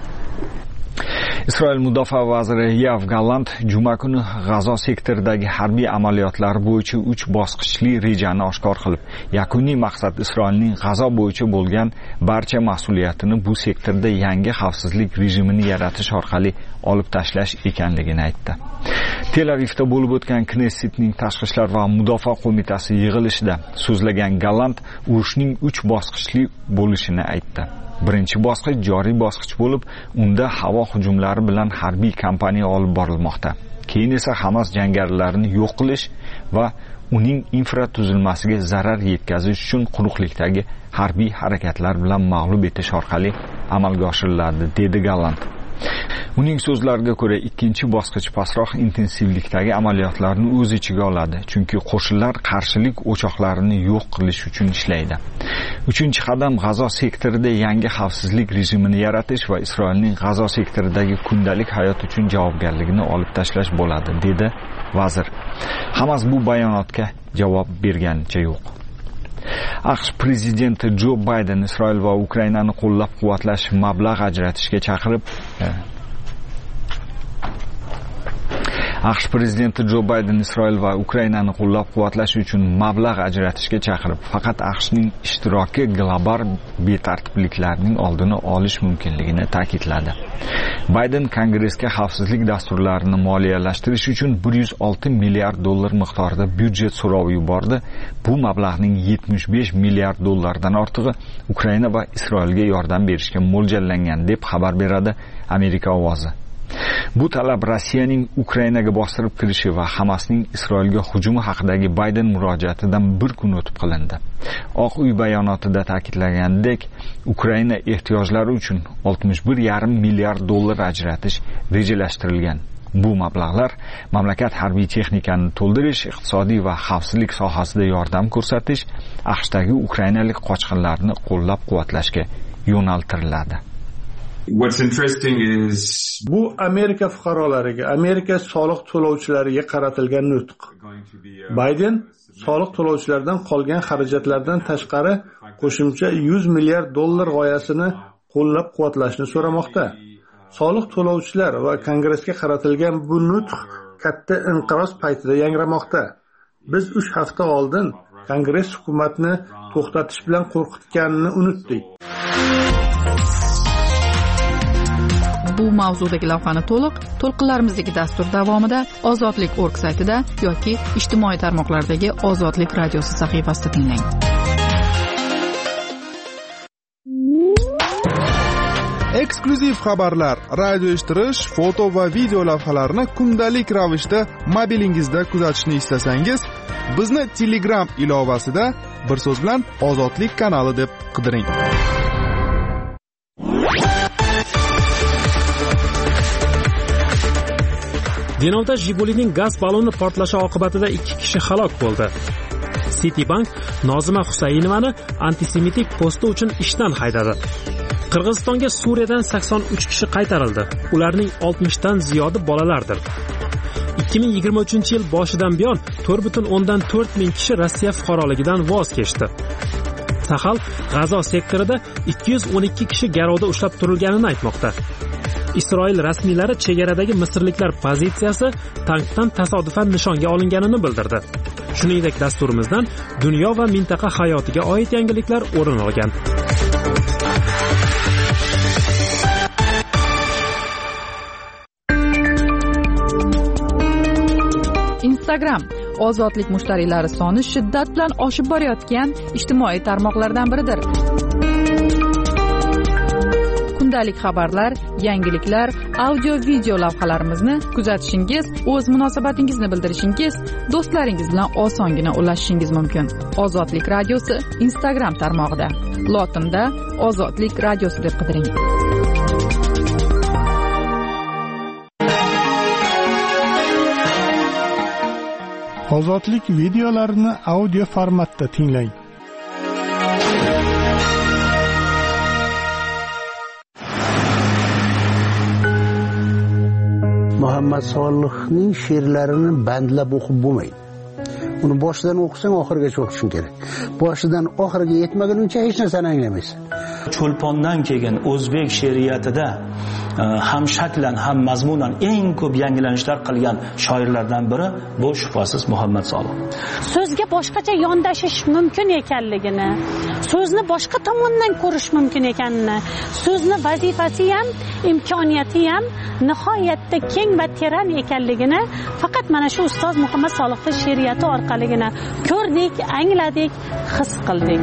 Isroil mudofaa vaziri Yoav Gallant juma kuni G'azo sektoridagi harbiy amaliyotlar bo'yicha 3 bosqichli rejani oshkor qilib, yakuniy maqsad Isroilning G'azo bo'yicha bo'lgan barcha mas'uliyatini bu sektorda yangi xavfsizlik rejimini yaratish orqali olib tashlash ekanligini aytdi. Tel Avivda bo'lib o'tgan Knessetning tashqi ishlar va mudofaa qo'mitasi yig'ilishida so'zlagan Gallant urushning 3 bosqichli bo'lishini aytdi. Birinchi bosqich joriy bosqich bo'lib, unda havo hujumlari bilan harbiy kampaniya olib borilmoqda. Keyin esa Hamas jangarilarini yo'q qilish va uning infratuzilmasiga zarar yetkazish uchun quruqlikdagi harbiy harakatlar bilan mag'lub etish orqali amalga oshiriladi, dedi Gallant. Uning so'zlariga ko'ra, ikkinchi bosqich pastroq intensivlikdagi amaliyotlarni o'z ichiga oladi, chunki qo'shinlar qarshilik o'choqlarini yo'q qilish uchun ishlaydi. Uchinchi qadam G'azo sektorida yangi xavfsizlik rejimini yaratish va Isroilning G'azo sektoridagi kundalik hayot uchun javobgarligini olib tashlash bo'ladi, dedi vazir. Hamas bu bayonotga javob berganicha yo'q. AQSh prezidenti Jo Bayden Isroil va Ukrainani qo'llab-quvvatlash mablag' ajratishga chaqirib, AQSh prezidenti Jo Bayden Isroil va Ukrainani qo'llab-quvvatlash uchun mablag' ajratishga chaqirib, faqat AQShning ishtiroki global betartibliklarning oldini olish mumkinligini ta'kidladi. Bayden Kongressga xavfsizlik dasturlarini moliyalashtirish uchun 106 milliard dollar miqdorida byudjet so'rovi yubordi. Bu mablag'ning 75 milliard dollardan ortig'i Ukraina va Isroilga yordam berishga mo'ljallangan, deb xabar beradi Amerika ovozi. Bu talab Rossiyaning Ukrainaga bostirib kirishi va Hamasning Isroilga hujumi haqidagi Bayden murojaatidan bir kun o'tib qilindi. Oq uy bayonotida ta'kidlanganidek, Ukraina ehtiyojlari uchun 61,5 milliard dollar ajratish rejalashtirilgan. Bu mablag'lar mamlakat harbiy texnikani to'ldirish, iqtisodiy va xavfsizlik sohasida yordam ko'rsatish, AQShdagi ukrainalik qochqinlarni qo'llab-quvvatlashga yo'naltiriladi. What's interesting is bu Amerika fuqarolariga, Amerika soliq to'lovchilariga qaratilgan nutq. Bayden soliq to'lovchilardan qolgan xarajatlardan tashqari qo'shimcha 100 milliard dollar g'oyasini qo'llab-quvvatlashni so'ramoqda. Soliq to'lovchilar va Kongressga qaratilgan bu nutq katta inqiroz paytida yangramoqda. Biz 3 hafta oldin Kongress hukumatni to'xtatish bilan qo'rqitganini unutdik. Bu mavzudagi lavhani to'lqinlarimizdagi dastur davomida Ozodlik.org saytida yoki ijtimoiy tarmoqlardagi Ozodlik radiosi sahifasida tinglang. eksklyuziv xabarlar, radio eshittirish, foto va video lavhalarni kundalik ravishda mobilingizda kuzatishni istasangiz, bizni Telegram ilovasida bir so'z bilan Ozodlik kanali deb qidiring. Denovda Jigulining gaz balloni portlashi oqibatida 2 kishi halok bo'ldi. Citibank Nozima Husaynovani antisemitik posti uchun ishdan haydadi. Qirg'izistonga Suriyadan 83 kishi qaytarildi. Ularning 60 dan ziyodi bolalardir. 2023-yil boshidan buyon 4,4 ming kishi Rossiya fuqaroligidan voz kechdi. Sahal G'azo sektorida 212 kishi garovda ushlab turilganini aytmoqda. Isroil rasmiylari chegaradagi misrliklar pozitsiyasi tankdan tasodifan nishonga olinganini bildirdi. Shuningdek, dasturimizdan dunyo va mintaqa hayotiga oid yangiliklar o'rin olgan. Instagram ozodlik mushtariylari soni shiddat bilan oshib borayotgan ijtimoiy tarmoqlardan biridir. Kundalik xabarlar, yangiliklar, audio-video lavhalarimizni kuzatishingiz, o'z munosabatingizni bildirishingiz, do'stlaringiz bilan osongina ulashishingiz mumkin. Ozodlik radiosi Instagram tarmog'ida. Lotinda Ozodlik radiosi deb qidiring. Ozodlik videolarini audio formatda tinglang. Muhammad Solihning she'rlarini bandlab o'qib bo'lmaydi. Uni boshidan o'qisang oxirigacha o'qishing kerak. Boshidan oxiriga yetmaguncha hech narsani anglamaysan. Cho'lpondan kelgan o'zbek she'riyatida ham shaklan ham mazmunan eng ko'p yangilanishlar qilgan shoirlardan biri bu shubhasiz Muhammad Solih. So'zga boshqacha yondashish mumkin ekanligini, so'zni boshqa tomondan ko'rish mumkin ekanini, so'zni vazifasi ham, imkoniyati ham nihoyatda keng va teran ekanligini faqat mana shu ustoz Muhammad Solihning she'riyati orqaligina ko'rdik, angladik, his qildik.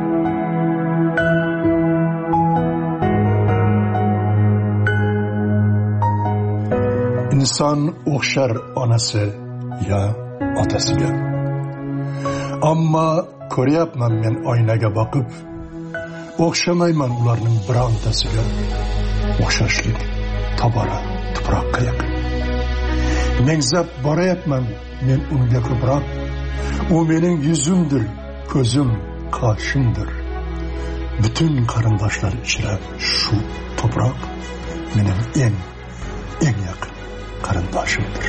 İnson o'xshar onasi ya otasiga. Ammo ko'ryapman men oynaga boqib, o'xshamayman ularning birontasiga. O'xshashlik tobora tuproqqa yaqin. Mengzab borayapman men unga ko'proq. U mening yuzimdir, ko'zim, qoshimdir. Bütün qarindoshlar ichra shu to'proq mening eng yaqin qarindoshimdir.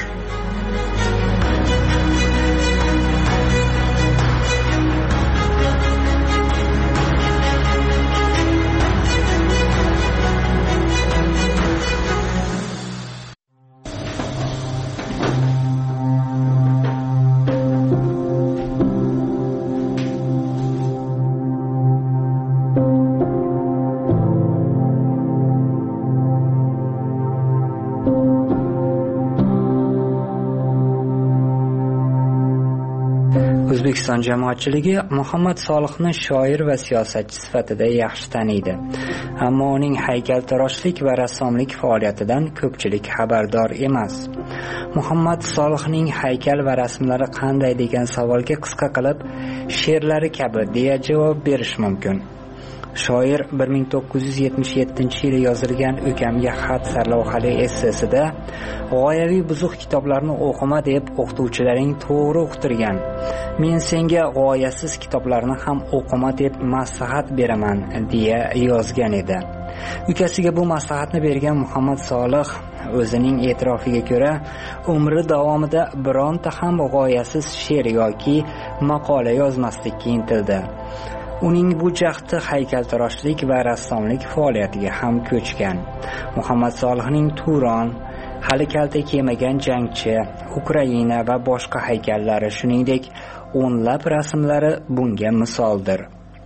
O'zbekiston jamoatchiligi Muhammad Solihni shoir va siyosatchi sifatida yaxshi taniydi. Ammo uning haykaltaroshlik va rassomlik faoliyatidan ko'pchilik xabardor emas. Muhammad Solihning haykal va rasmlari qanday degan savolga qisqa qilib, she'rlari kabi deya javob berish mumkin. Shoir 1977-yili yozilgan O'kamga xat sarlavhali essesida g'oyaviy buzuq kitoblarni o'qima deb o'qituvchilaring to'g'ri uqtirgan. Men senga g'oyasiz kitoblarni ham o'qima deb maslahat beraman deya yozgan edi. Ukasiga bu maslahatni bergan Muhammad Solih o'zining e'tirofiga ko'ra umri davomida bironta ham g'oyasiz she'r yoki maqola yozmaslikka intildi. Uning bu jahdi haykaltaroshlik va rassomlik faoliyatiga ham ko'chgan. Muhammad Solihning Turon, hali kalta kiymagan jangchi, Ukraina va boshqa haykallari, shuningdek o'nlab rasmlari bunga misoldir.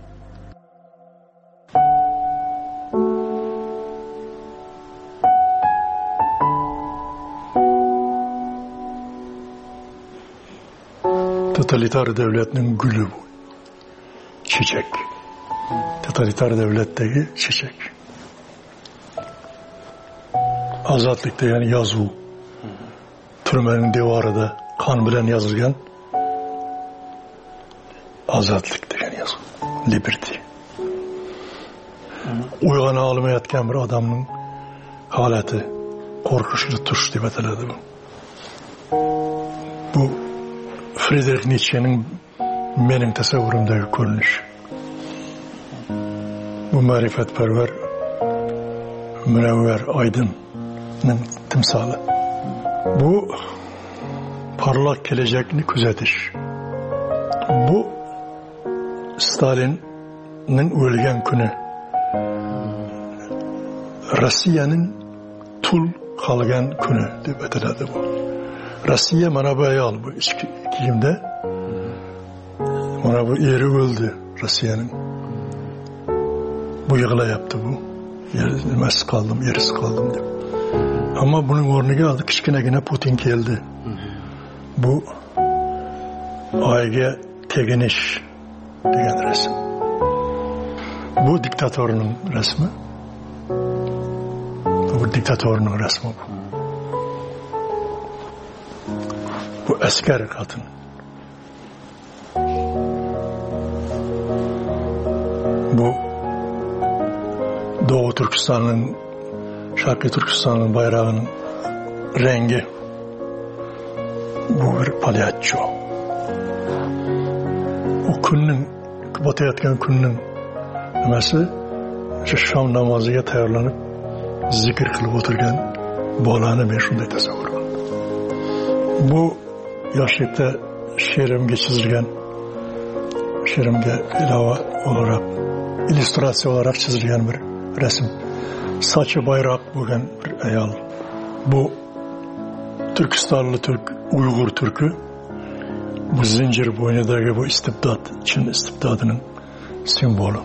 Totalitar devletning gülü bu. Çiçek. Totalitar devletteki çiçek. ozodlik degan yozuv turmaning devorida qon bilan yozilgan ozodlik degan yozuv, liberty. Uyg'ona olmayotgan bir odamning holati qo'rqinchli tush deb ataladi bu. Bu Friedrich Nietzschening mening tasavvurimdagi ko'rinish. Bu ma'rifatparvar, munavvar, oydinning timsoli. Bu parlaq kelajakni kuzatish. Bu Stalinning o'lgan kuni Rossiyaning tul qolgan kuni deb ataladi bu. Rossiya mana bu ayol bu ichki kiyimda. Mana bu eri o'ldi Rossiyaning. Bu yig'layapti bu. Nimasi qoldim, erisi qoldim deb. Ammo buning o'rniga hozir kichkinagina Putin keldi. Bu oyga teginish degan rasm. Bu diktatorning rasmi. Bu diktatorning rasmi bu. Bu askar xotin. Bu Doğu Türkistan'ın, Şarkı Türkistan'ın bayrağının rengi. Bu bir palyaço. O kunning, batayotgan kunning nimasi, shu shom namoziga tayyorlanib zikr qilib o'tirgan bolani men shunday tasavvur qilaman. Bu yoshlikda she'rimga chizilgan, she'rimga ilova olarak, illüstratsiya olarak chizilgan bir rasm. Saçı bayrak bo'lgan bir ayol. Bu Türkistanlı Türk, Uyg'ur Türkü. Bu zincir bo'ynidagi bu istibdod, Çin istibdodining simvolu.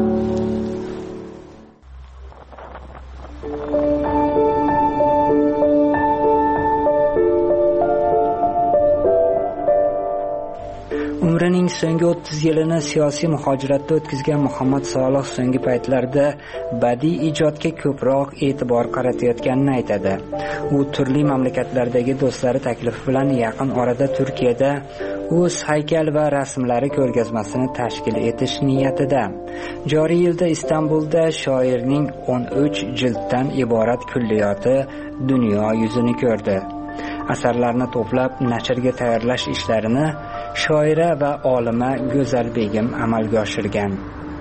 Umrining so'nggi 30 yilini siyosiy muhojiratda o'tkazgan Muhammad Solih so'nggi paytlarda badiiy ijodga ko'proq e'tibor qaratayotganini aytadi. U turli mamlakatlardagi do'stlari taklifi bilan yaqin orada Turkiyada o'z haykal va rasmlari ko'rgazmasini tashkil etish niyatida. Joriy yilda Istanbulda shoirning 13 jilddan iborat kulliyoti dunyo yuzini ko'rdi. Asarlarni to'plab nashrga tayyorlash ishlarini shoira va olima Go'zal Begim amalga oshirgan.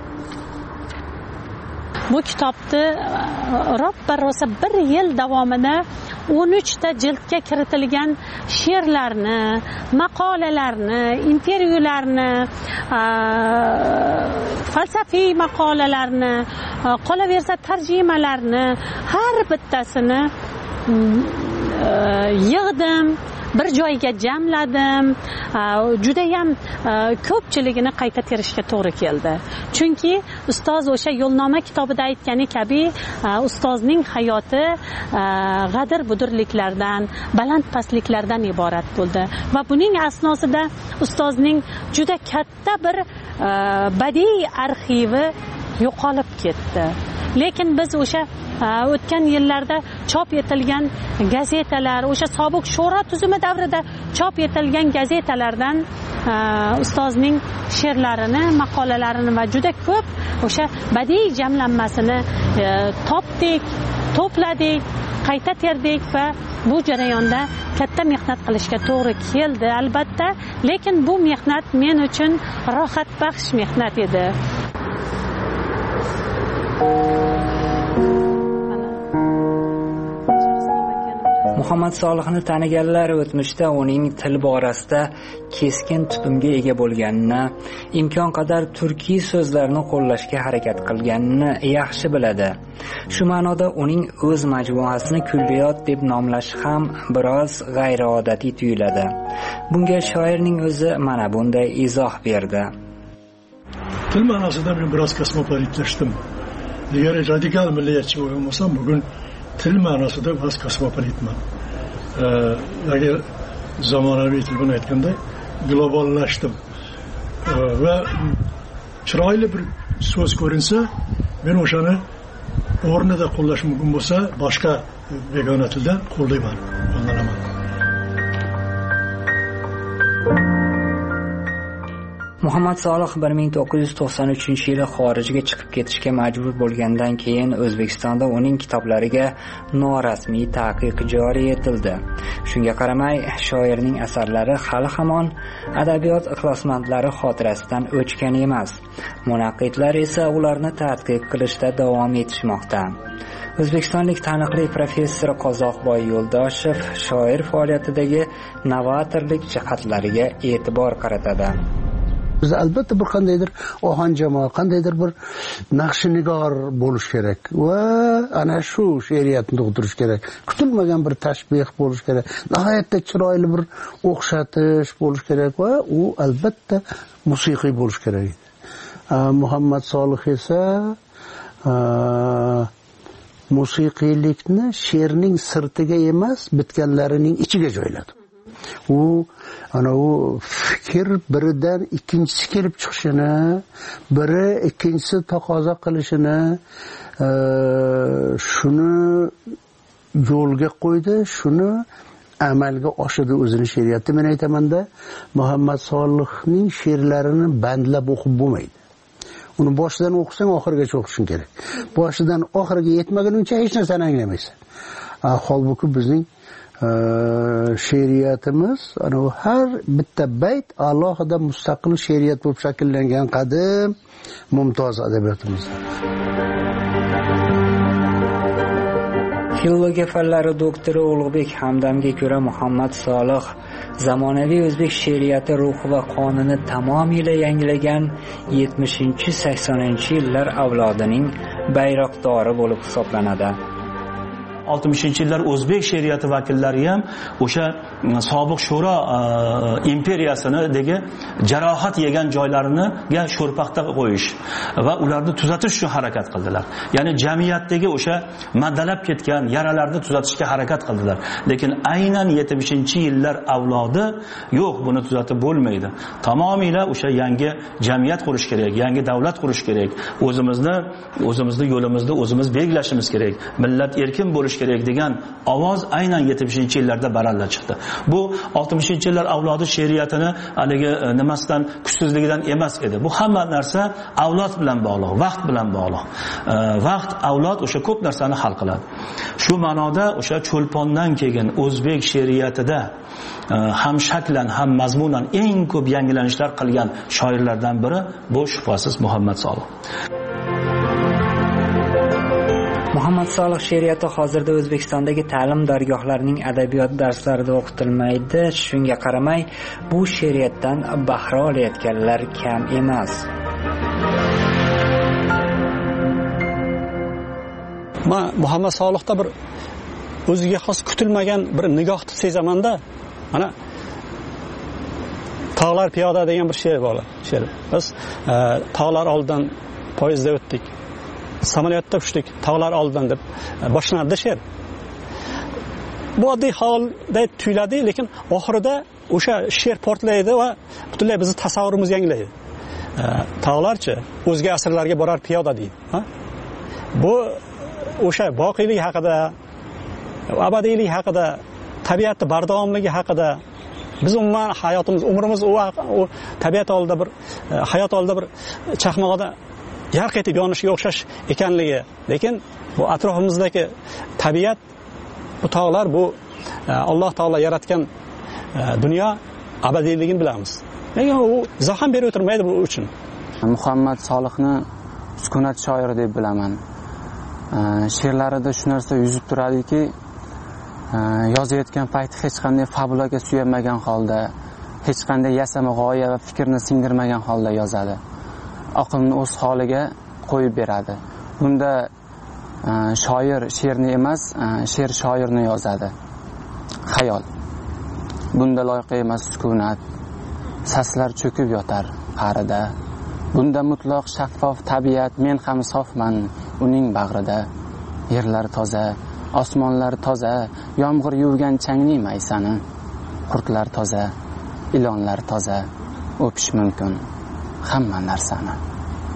Bu kitobni ro'ppa-rosa 1 yil davomida 13 ta jildga kiritilgan she'rlarni, maqolalarni, intervyularni, falsafiy maqolalarni, qolaversa tarjimalarni har bittasini yig'dim, bir joyga jamladim. Juda ham ko'pchiligini qayta terishga to'g'ri keldi. Chunki ustoz o'sha yo'lnoma kitobida aytgani kabi ustozning hayoti g'adir-budirliklardan, baland-pastliklardan iborat bo'ldi va buning asnosida ustozning juda katta bir badiiy arxivi yo'qolib ketdi. Lekin biz o'sha o'tgan yillarda chop etilgan gazetalar, o'sha sobiq sho'ro tuzumi davrida chop etilgan gazetalardan ustozning she'rlarini, maqolalarini va juda ko'p o'sha badiiy jamlanmasini topdik, to'pladik, qayta terdik va bu jarayonda katta mehnat qilishga to'g'ri keldi albatta, lekin bu mehnat men uchun rohatbaxsh mehnat edi. Muhammad Solihni taniganlar o'tmishda uning til borasida keskin tutumga ega bo'lganini, imkon qadar turkiy so'zlarni qo'llashga harakat qilganini yaxshi biladi. Shu ma'noda uning o'z majmuasini kulliyot deb nomlash ham biroz g'ayriodatiy tuyuladi. Bunga shoirning o'zi mana bunday izoh berdi. Til ma'nosida men biroz kosmopolitlashdim. Agar radikal milliyatchi bo'lmasam, bugun til ma'nosida biroz kosmopolitman. Agar zamonaviy til bilan aytganda globallashdim. Va chiroyli bir so'z ko'rinsa, men o'shani o'rnida qo'llash mumkin bo'lsa, boshqa begona tildan qo'llayman, qo'llanaman. Muhammad Solih 1993-yili xorijga chiqib ketishga majbur bo'lgandan keyin O'zbekistonda uning kitoblariga norasmiy taqiq joriy etildi. Shunga qaramay, shoirning asarlari hali hamon adabiyot ixlosmandlari xotirasidan o'chgan emas. Munaqqidlar esa ularni tadqiq qilishda davom etishmoqda. O'zbekistonlik taniqli professor Qozoqboy Yo'ldoshev shoir faoliyatidagi novatorlik jihatlariga e'tibor qaratadi. Biz albatta bir qandaydir ohan jamoa, qandaydir bir naqshinigor bo'lish kerak va ana shu she'riyatni tug'dirish kerak. Kutilmagan bir tashbih bo'lish kerak. Nihoyatda chiroyli bir o'xshatish bo'lish kerak va u albatta musiqiy bo'lish kerak. Muhammad Solih esa musiqiylikni she'rning sirtiga emas, bitganlarining ichiga joyladi. U fikr biridan ikkinchisi kelib chiqishini, biri ikkinchisi taqozo qilishini, shuni yo'lga qo'ydi, shuni amalga oshirdi o'zini she'riyatda. Men aytaman-da, Muhammad Solihning she'rlarini bandlab o'qib bo'lmaydi. Uni boshidan o'qisang oxirigacha o'qishing kerak. Boshidan oxiriga yetmaguncha hech narsani anglamaysan. Holbuki bizning she'riyatimiz har bitta bayt alohida mustaqil she'riyat bo'lib shakllangan qadim mumtoz adabiyotimiz. Filologiya fanlari doktori Ulug'bek Hamdamga ko'ra, Muhammad Solih zamonaviy o'zbek she'riyati ruhi va qonuni tamomila yangilagan 70-80-yillar avlodining bayroqdori bo'lib hisoblanadi. 60-yillar o'zbek she'riyati vakillari ham o'sha sobiq Sho'ro imperiyasinidagi jarohat yegan joylariga sho'rpaxta qo'yish va ularni tuzatish uchun harakat qildilar. Ya'ni jamiyatdagi o'sha maddalab ketgan yaralarni tuzatishga harakat qildilar. Lekin aynan 70-yillar avlodi yo'q, buni tuzatib bo'lmaydi. Tamomila o'sha yangi jamiyat qurish kerak, yangi davlat qurish kerak. O'zimizni yo'limizni o'zimiz belgilashimiz kerak. Millat erkin bo'lish kerak degan ovoz aynan 70-yillarda baralla chiqdi. Bu 60-yillar avlodi she'riyatini haligi nimasidan, kuchsizligidan emas edi. Bu hamma narsa avlod bilan bog'liq, vaqt bilan bog'liq. Vaqt, avlod o'sha ko'p narsani hal qiladi. Shu ma'noda o'sha cho'lpondan keyin o'zbek she'riyatida ham shaklan ham mazmunan eng ko'p yangilanishlar qilgan shoirlardan biri bu shubhasiz Muhammad Solih. Muhammad Solih she'riyati hozirda O'zbekistondagi ta'lim dargohlarining adabiyot darslarida o'qitilmaydi. Shunga qaramay, bu she'riyatdan bahra olayotganlar kam emas. Men Muhammad Solihda bir o'ziga xos kutilmagan bir nigohni sezaman-da. Mana Tog'lar piyoda degan bir she'r bor. Biz tog'lar oldidan poyezdda o'tdik. Samolyotda uchdik, tog'lar oldidan deb boshlanadi she'r. Bu oddiy holda tuyuladi, lekin oxirida o'sha she'r portlaydi va butunlay bizni tasavvurimizni yangilaydi. Tog'larchi o'zga asrlarga borar piyoda deydi. Bu o'sha boqiylik haqida, abadiylik haqida, tabiatning bardavomligi haqida, biz umuman hayotimiz, umrimiz u tabiat oldida bir hayot oldida bir chaqmog'ida yarq etib yonishiga o'xshash ekanligi, lekin bu atrofimizdagi tabiat, bu tog'lar, bu Alloh taolo yaratgan dunyo abadiyligini bilamiz. Lekin u izoh ham berib o'tirmaydi bu uchun. Muhammad Solihni sukunat shoiri deb bilaman. She'rlarida shu narsa yuzib turadiki, yozayotgan payti hech qanday fabulaga suyanmagan holda, hech qanday yasama g'oya va fikrni singdirmagan holda yozadi. Oqimni o'z holiga qo'yib beradi. Bunda shoir she'rni emas, she'r shoirni yozadi. Xayol. Bunda loyiqa emas sukunat. Saslar cho'kib yotar qa'rida. Bunda mutlaq shaffof tabiat, men ham sofman uning bag'rida. Yerlar toza, osmonlar toza, yomg'ir yuvgan changli maysani. Qurtlar toza, ilonlar toza, o'pish mumkin hamma narsani.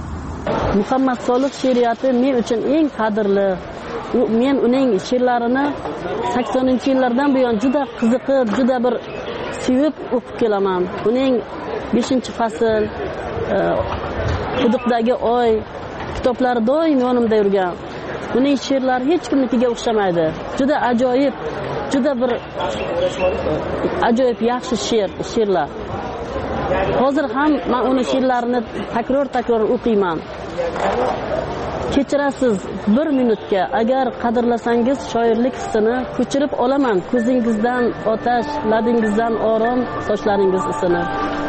Muhammad Solih she'riyati men uchun eng qadrli. Men uning she'rlarini 80-yillardan buyon juda qiziqib, juda bir sevib o'qib kelaman. Uning 5-fasl, Quduqdagi oy kitoblari doim yonimda yurgan. Uning she'rlari hech kimnikiga o'xshamaydi. Juda ajoyib, juda bir ajoyib yaxshi she'rlar. Hozir ham men uning she'rlarini takror o'qiyman. Kechirasiz 1 minutga, agar qadrlasangiz shoirlik hissini ko'chirib olaman. Ko'zingizdan otash, labingizdan orom, sochlaringiz isini.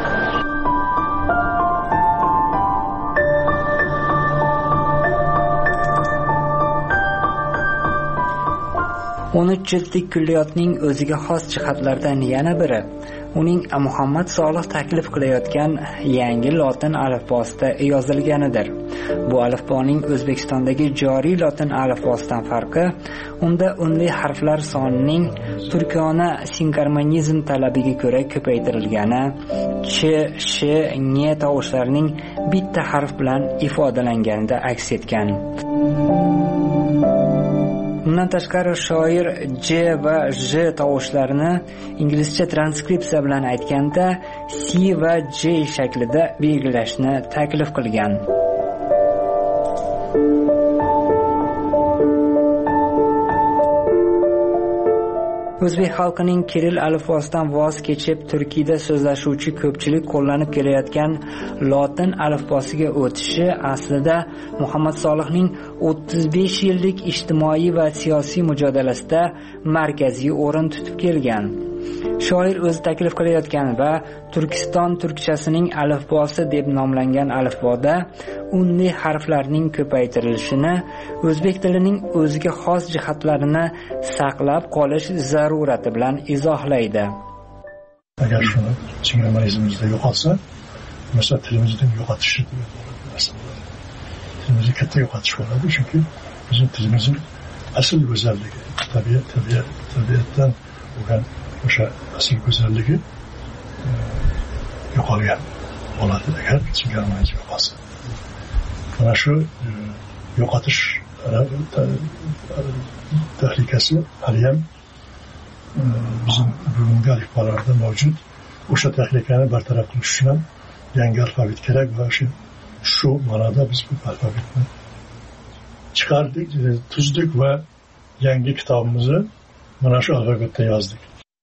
13 jildlik kulliyotning o'ziga xos jihatlaridan yana biri uning Muhammad Solih taklif qilayotgan yangi lotin alifbosida yozilganidir. Bu alifboning O'zbekistondagi joriy lotin alifbosidan farqi unda unli harflar sonining turkona sinkronizm talabiga ko'ra ko'paytirilgani, ch, sh, ng tovushlarining bitta harf bilan ifodalanganida aks etgan. Bundan tashqari shoir J va J tovushlarini inglizcha transkripsiya bilan aytganda C va J shaklida belgilashni taklif qilgan. O'zbek xalqining kiril alifbosidan voz kechib Turkiyada so'zlashuvchi ko'pchilik qo'llanib kelayotgan lotin alifbosiga o'tishi aslida Muhammad Solihning 35 yillik ijtimoiy va siyosiy mujodalasida markaziy o'rin tutib kelgan. Shoir o'zi taklif qilayotgan va Turkiston turkchasining alifbosi deb nomlangan alifboda unli harflarning ko'paytirilishini, o'zbek tilining o'ziga xos jihatlarini saqlab qolish zarurati bilan izohlaydi. Agar shuni singarmonizmimizda yo'qolsa, masalan tilimizni yo'qotishi tilimizni katta yo'qotish bo'ladi, chunki bizning tilimizning asl go'zalligi, tabiatdan bo'lgan o'sha asl go'zalligi yo'qolgan bo'ladi agar singarmonizm yo'qolsa. Mana shu yo'qotish tahlikasi haliyam bizim bugungi alifbolarda mavjud. O'sha tahlikani bartaraf qilish uchun ham yangi alfabet kerak va shu ma'noda biz bu alfabetni chiqardik, tuzdik va yangi kitobimizni mana shu alfabetda yozdik.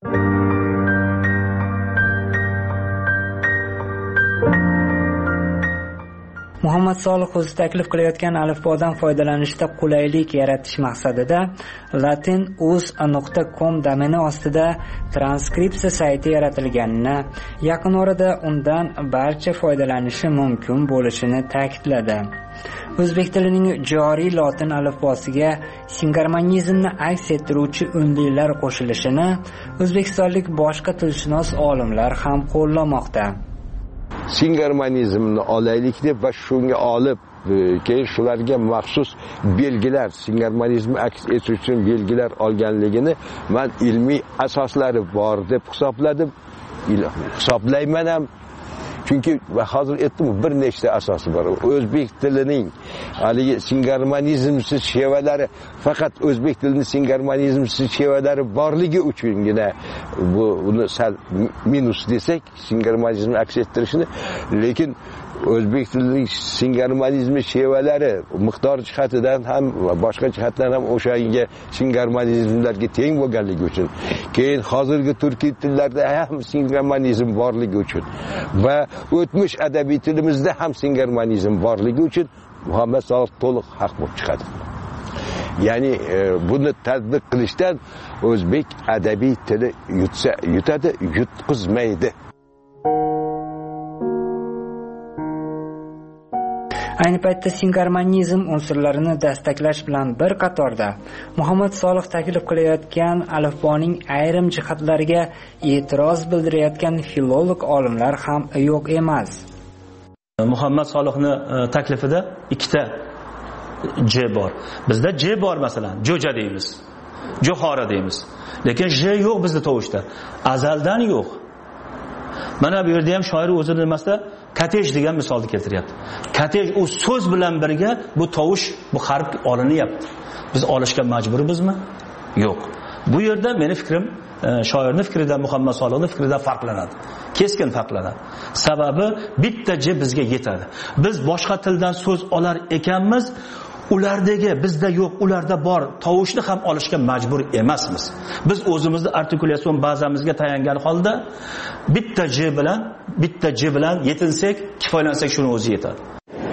Muhammad Solih o'zi taklif qilayotgan alifbodan foydalanishda qulaylik yaratish maqsadida latin.uz.com domeni ostida transkripsiya sayti yaratilganini, yaqin orada undan barcha foydalanishi mumkin bo'lishini ta'kidladi. O'zbek tilining joriy lotin alifbosiga singarmonizmni aks ettiruvchi unlilar qo'shilishini o'zbekistonlik boshqa tilshunos olimlar ham qo'llamoqda. Singarmonizmni olaylik deb va shunga olib keyin shularga maxsus belgilar, singarmonizm aks etuvchi belgilar olganligini men ilmiy asoslari bor deb hisobladim. Hisoblayman ham. Chunki hozir aytdim, bir nechta asosi bor. O'zbek tilining haligi singarmonizmsiz shevalari, faqat o'zbek tilining singarmonizmsiz shevalari borligi uchungina buni sal minus desak, singarmonizmni aks ettirishini, lekin o'zbek tilining singarmonizmi shevalari miqdor jihatidan ham va boshqa jihatdan ham o'shanga singarmonizmlarga teng bo'lganligi uchun, keyin hozirgi turkiy tillarda ham singarmonizm borligi uchun va o'tmish adabiy tilimizda ham singarmonizm borligi uchun Muhammad Solih to'liq haq bo'lib chiqadi. Ya'ni buni tadbiq qilishdan o'zbek adabiy tili yutadi, yutqizmaydi. Ayni paytda singarmonizm unsurlarini dastaklash bilan bir qatorda Muhammad Solih taklif qilayotgan alifboning ayrim jihatlariga e'tiroz bildirayotgan filolog olimlar ham yo'q emas. Muhammad Solihning taklifida ikkita J bor. Bizda J bor, masalan, Jo'ja deymiz, Jo'xora deymiz. Lekin J yo'q bizda tovushda. Azaldan yo'q. Mana bu yerda ham shoir o'zi nimasida Kotej degan misolni keltiryapti. Kotej u so'z bilan birga bu tovush, bu harf olinyapti. Biz olishga majburmizmi? Yo'q. Bu yerda meni fikrim shoirning fikridan, Muhammad Solihning fikridan farqlanadi. Keskin farqlanadi. Sababi bitta j bizga yetadi. Biz boshqa tildan so'z olar ekanmiz, ulardagi bizda yo'q, ularda bor tovushni ham olishga majbur emasmiz. Biz o'zimizni artikulyasion bazamizga tayangan holda bitta j bilan yetinsak, kifoyalansak shuni o'zi yetadi.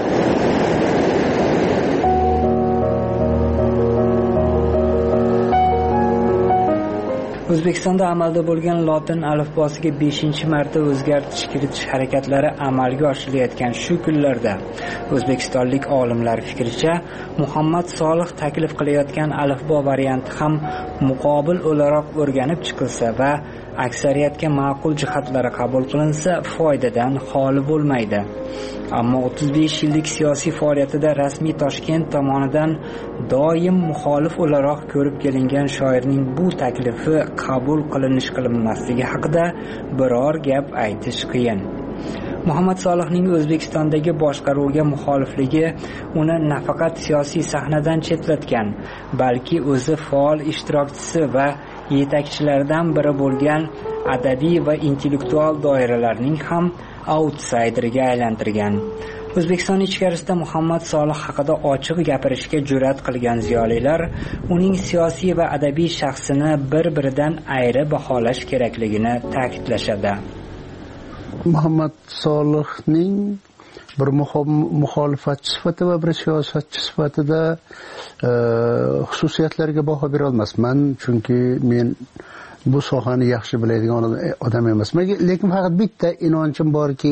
O'zbekistonda amalda bo'lgan lotin alifbosiga 5-marta o'zgartirish kiritish harakatlari amalga oshirilayotgan shu kunlarda o'zbekistonlik olimlar fikricha Muhammad Solih taklif qilayotgan alifbo varianti ham muqobil o'laroq o'rganib chiqilsa va aksariyatga ma'qul jihatlari qabul qilinsa foydadan xoli bo'lmaydi. Ammo 35 yillik siyosiy faoliyatida rasmiy Toshkent tomonidan doim muxolif o'laroq ko'rib kelingan shoirning bu taklifi qabul qilinish-qilinmasligi haqida biror gap aytish qiyin. Muhammad Solihning O'zbekistondagi boshqaruvga muxolifligi uni nafaqat siyosiy sahnadan chetlatgan, balki o'zi faol ishtirokchisi va yetakchilardan biri bo'lgan adabiy va intellektual doiralarning ham outsideriga aylantirgan. O'zbekiston ichkarisida Muhammad Solih haqida ochiq gapirishga jur'at qilgan ziyolilar uning siyosiy va adabiy shaxsini bir-biridan ayri baholash kerakligini ta'kidlashadi. Muhammad Solihning bir muxolifatchi sifatida va bir siyosatchi sifatida xususiyatlarga baho bera olmasman, chunki men bu sohani yaxshi biladigan odam emasman. Lekin faqat bitta inonchim borki,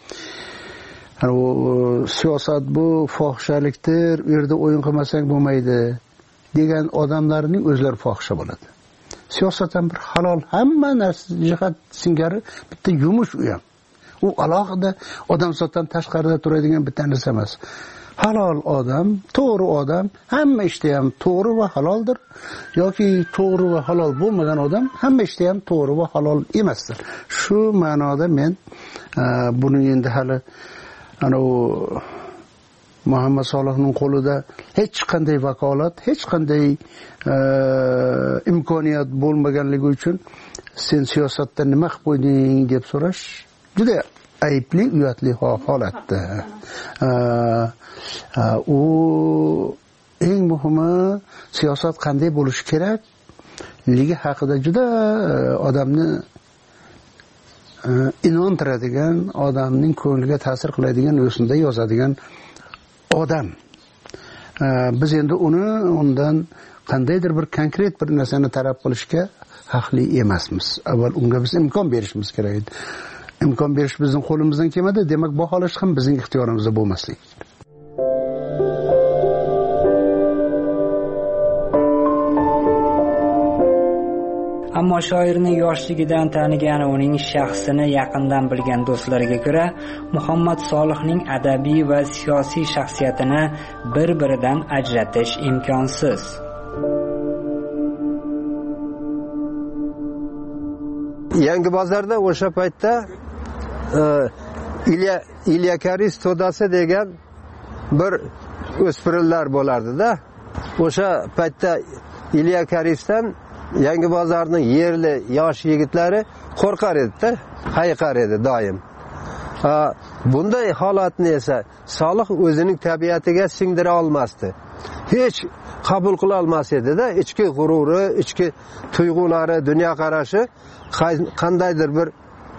siyosat bu fohishalikdir, u yerda o'yin qilmasang bo'lmaydi degan odamlarning o'zlari fohisha bo'ladi. Siyosat ham bir halol, hamma narsa jihat singari bitta yumush u ham. U alohida odamzoddan tashqarida turadigan bitta narsa emas. Halol odam, to'g'ri odam hamma ishda ham to'g'ri va haloldir, yoki to'g'ri va halol bo'lmagan odam hamma ishda ham to'g'ri va halol emasdir. Shu ma'noda men buni endi hali Muhammad Solihning qo'lida hech qanday vakolat, hech qanday imkoniyat bo'lmaganligi uchun sen siyosatda nima qilib qo'yding deb so'rash juda aybli, uyatli holatda. U eng muhimi siyosat qanday bo'lishi kerak ligi haqida juda odamni inontiradigan, odamning ko'ngliga ta'sir qiladigan yo'sinda yozadigan odam. Biz endi undan qandaydir bir konkret bir narsani talab qilishga haqli emasmiz. Avval unga biz imkon berishimiz kerak edi. Imkon berish bizning qo'limizdan kelmadi, demak baholash ham bizning ixtiyorimizda bo'lmasligi. Ammo shoirni yoshligidan tanigan, uning shaxsini yaqindan bilgan do'stlariga ko'ra, Muhammad Solihning adabiy va siyosiy shaxsiyatini bir-biridan ajratish imkonsiz. Yangibozorda o'sha paytda Ilya Karis to'dasi degan bir o'spirinlar bo'lardi-da. O'sha paytda Ilya Karisdan Yangibozorning yerli yosh yigitlari qo'rqar edi-da, hayiqar edi doim. Bunday holatni esa Solih o'zining tabiatiga singdira olmasdi. Hech qabul qila olmas edi-da, ichki g'ururi, ichki tuyg'ulari, dunyo qarashi qandaydir bir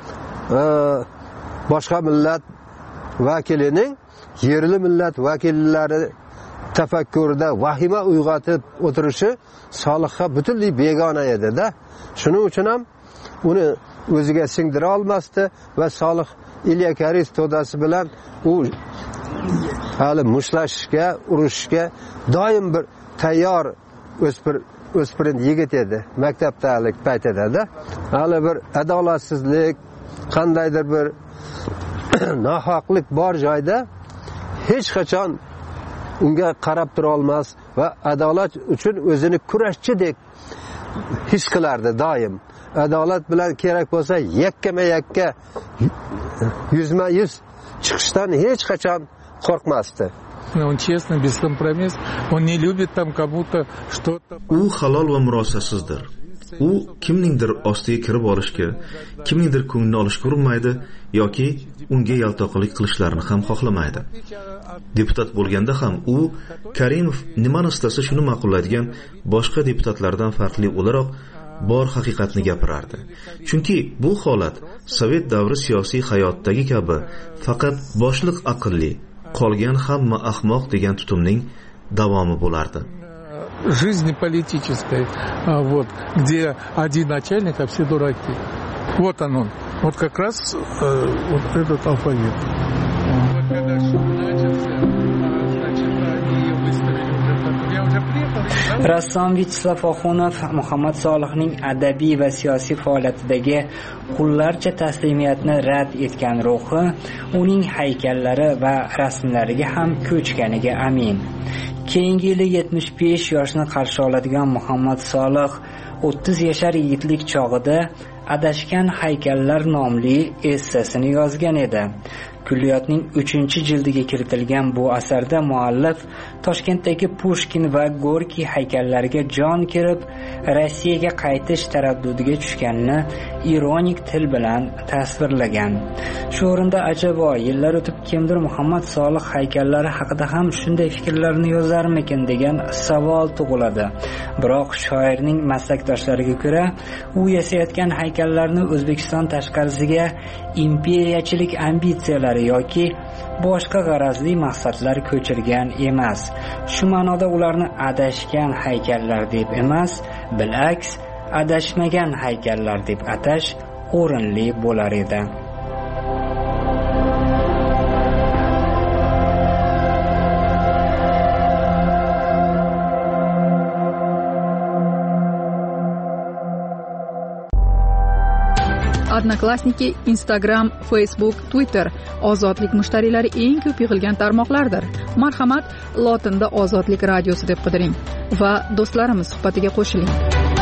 boshqa millat vakilining yerli millat vakillari tafakkurida vahima uyg'otib o'tirishi Solihga butunlay begona edi-da. Shuning uchun ham uni o'ziga singdira olmasdi va Solih Ilya Karis to'dasi bilan u hali mushlashishga, urushishga doim bir tayyor o'spirin yigit edi maktabdalik paytida-da. Hali bir adolatsizlik, qandaydir bir nohaqlik bor joyda hech qachon unga qarab tura olmas va adolat uchun o'zini kurashchidek his qilardi doim. Adolat bilan kerak bo'lsa yakkama-yakka yuzma-yuz chiqishdan hech qachon qo'rqmasdi. Он честный, бескомпромисс, он не любит там кому-то что-то. U halol va murosasizdir. U kimningdir ostiga kirib olishga, kimningdir ko'nglini olishga urinmaydi yoki unga yaltoqlik qilishlarini ham xohlamaydi. Deputat bo'lganda ham u Karimov nimani istasa shuni ma'qullaydigan boshqa deputatlardan farqli o'laroq bor haqiqatni gapirardi. Chunki bu holat sovet davri siyosiy hayotdagi kabi faqat boshliq aqlli, qolgan hamma ahmoq degan tutumning davomi bo'lardi. Жизни политической, вот, где один начальник, а все дураки. Вот он. Вот как раз вот этот алфавит. Вот когда шум начался, значит, они выставили уже так. Я уже приехал. Rassom Vyacheslav Oxunov Muhammad Solihning adabiy va siyosiy faoliyatidagi qullarcha taslimiyatni rad etgan ruhi uning haykallari va rasmlariga ham ko'chganiga amin. Keyingi yili 75 yoshni qarshi oladigan Muhammad Solih 30 yashar yigitlik chog'ida Adashgan haykallar nomli essesini yozgan edi. Kulliyotning 3-jildiga kiritilgan bu asarda muallif Toshkentdagi Pushkin va Gorkiy haykallariga jon kirib, Rossiyaga qaytish taraddudiga tushganini ironik til bilan tasvirlagan. Shu o'rinda ajabo yillar o'tib kimdir Muhammad Solih haykallari haqida ham shunday fikrlarni yozarmikin degan savol tug'iladi. Biroq shoirning maslakdoshlariga ko'ra, u yasayotgan haykallarni O'zbekiston tashqarisiga imperiyachilik ambitsiyalari yoki boshqa g'arazli maqsadlar ko'chirgan emas. Shu ma'noda ularni adashgan haykallar deb emas, bilaks adashmagan haykallar deb atash o'rinli bo'lar edi. Odnoklassniki, Instagram, Facebook, Twitter ozodlik mushtariylari eng ko'p yig'ilgan tarmoqlardir. Marhamat, lotinda Ozodlik radiosi deb qidiring va do'stlarimiz suhbatiga qo'shiling.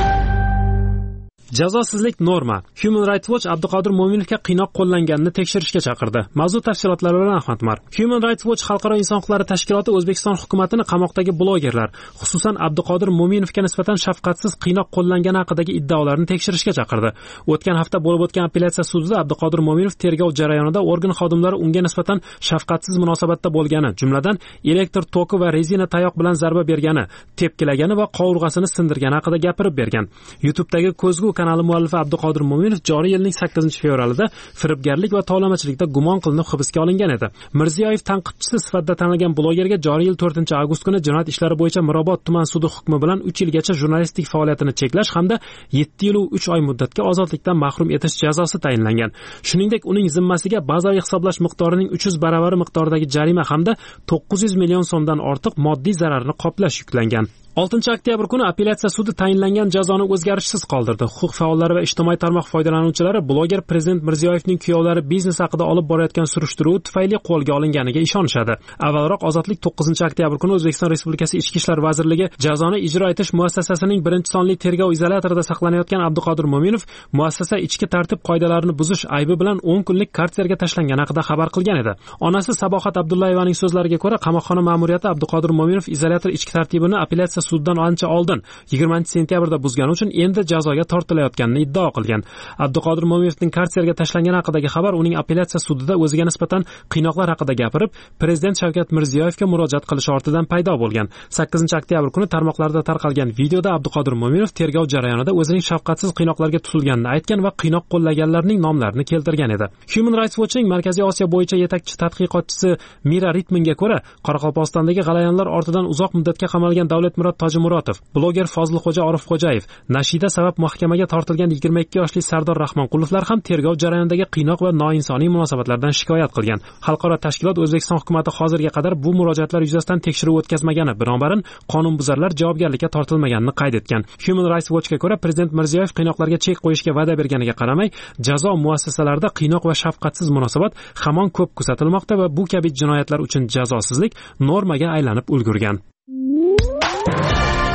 Jazosizlik norma. Human Rights Watch Abduqodir Mo'minovga qiynoq qo'llanganini tekshirishga chaqirdi. Mavzu tafsilotlari bilan Ahmad Umar. Human Rights Watch xalqaro inson huquqlari tashkiloti O'zbekiston hukumatini qamoqdagi blogerlar, xususan Abduqodir Mo'minovga nisbatan shafqatsiz qiynoq qo'llangani haqidagi iddaolarni tekshirishga chaqirdi. O'tgan hafta bo'lib o'tgan apellyatsiya sudida Abduqodir Mo'minov tergov jarayonida organ xodimlari unga nisbatan shafqatsiz munosabatda bo'lgani, jumladan elektr toki va rezina tayoq bilan zarba bergani, tepkilagani va qovurg'asini sindirgani haqida gapirib bergan. YouTube'dagi Ko'zgu kanali muallifi Abduqodir Mo'minov joriy yilning 8-fevralida firibgarlik va tovlamachilikda gumon qilinib hibsga olingan edi. Mirziyoyev tanqidchisi sifatida tanilgan blogerga joriy yil 4-avgust kuni jinoyat ishlari bo'yicha Mirobod tuman sudi hukmi bilan 3 yilgacha jurnalistik faoliyatini cheklash hamda 7 yil va 3 oy muddatga ozodlikdan mahrum etish jazosi tayinlangan. Shuningdek, uning zimmasiga bazaviy hisoblash miqdorining 300 baravari miqdoridagi jarima hamda 900 million so'mdan ortiq moddiy zararni qoplash yuklangan. 6-oktyabr kuni apellyatsiya sudi tayinlangan jazoni o'zgarishsiz qoldirdi. Huquq faollari va ijtimoiy tarmoq foydalanuvchilari bloger Prezident Mirziyoyevning kuyovlari biznes haqida olib borayotgan surishtiruv tufayli qo'lga olinganiga ishonishadi. Avvalroq Ozodlik 9-oktyabr kuni O'zbekiston Respublikasi Ichki ishlar vazirligi jazoni ijro etish muassasasining 1-sonli tergov izolyatorida saqlanayotgan Abduqodir Mo'minov muassasa ichki tartib qoidalarini buzish aybi bilan 10 kunlik karserga tashlangani haqida xabar qilgan edi. Onasi Sabohat Abdullayevaning so'zlariga ko'ra, qamoqxona ma'muriyati Abduqodir Mo'minov izolyator ichki tartibini apellyatsiya suddan ancha oldin 20-sentyabrda buzgani uchun endi jazoga tortilayotganini iddao qilgan. Abduqodir Mo'minovning karserga tashlangani haqidagi xabar uning apellyatsiya sudida o'ziga nisbatan qiynoqlar haqida gapirib, Prezident Shavkat Mirziyoyevga murojaat qilish ortidan paydo bo'lgan. 8-oktyabr kuni tarmoqlarda tarqalgan videoda Abduqodir Mo'minov tergov jarayonida o'zining shafqatsiz qiynoqlarga tutilganini aytgan va qiynoq qo'llaganlarning nomlarini keltirgan edi. Human Rights Watch'ning Markaziy Osiyo bo'yicha yetakchi tadqiqotchisi Mira Ritmanga ko'ra, Qoraqalpog'istondagi g'alayanlar ortidan uzoq muddatga qamalgan Davlatmurod Tojimurotov, bloger Fozilxo'ja Orifxo'jayev, Nashida sabab mahkamaga tortilgan 22 yoshli Sardor Rahmonqulovlar ham tergov jarayonidagi qiynoq va noinsoniy munosabatlardan shikoyat qilgan. Xalqaro tashkilot O'zbekiston hukumatı hozirga qadar bu murojaatlar yuzasidan tekshiruv o'tkazmagani, binobarin qonunbuzarlar javobgarlikka tortilmaganini qayd etgan. Human Rights Watch'ga ko'ra, Prezident Mirziyoyev qiynoqlarga chek qo'yishga va'da berganiga qaramay, jazo muassasalarida qiynoq va shafqatsiz munosabat hamon ko'p kuzatilmoqda va bu kabi jinoyatlar uchun jazosizlik normaga aylanib ulgurgan.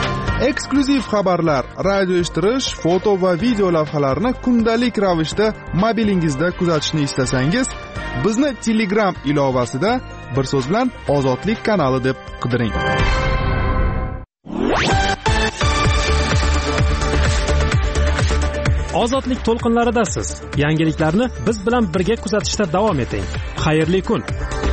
eksklyuziv xabarlar, radio eshittirish, foto va video lavhalarni kundalik ravishda mobilingizda kuzatishni istasangiz, bizni Telegram ilovasida bir so'z bilan Ozodlik kanali deb qidiring. Ozodlik to'lqinlaridasiz. Yangiliklarni biz bilan birga kuzatishda davom eting. Xayrli kun.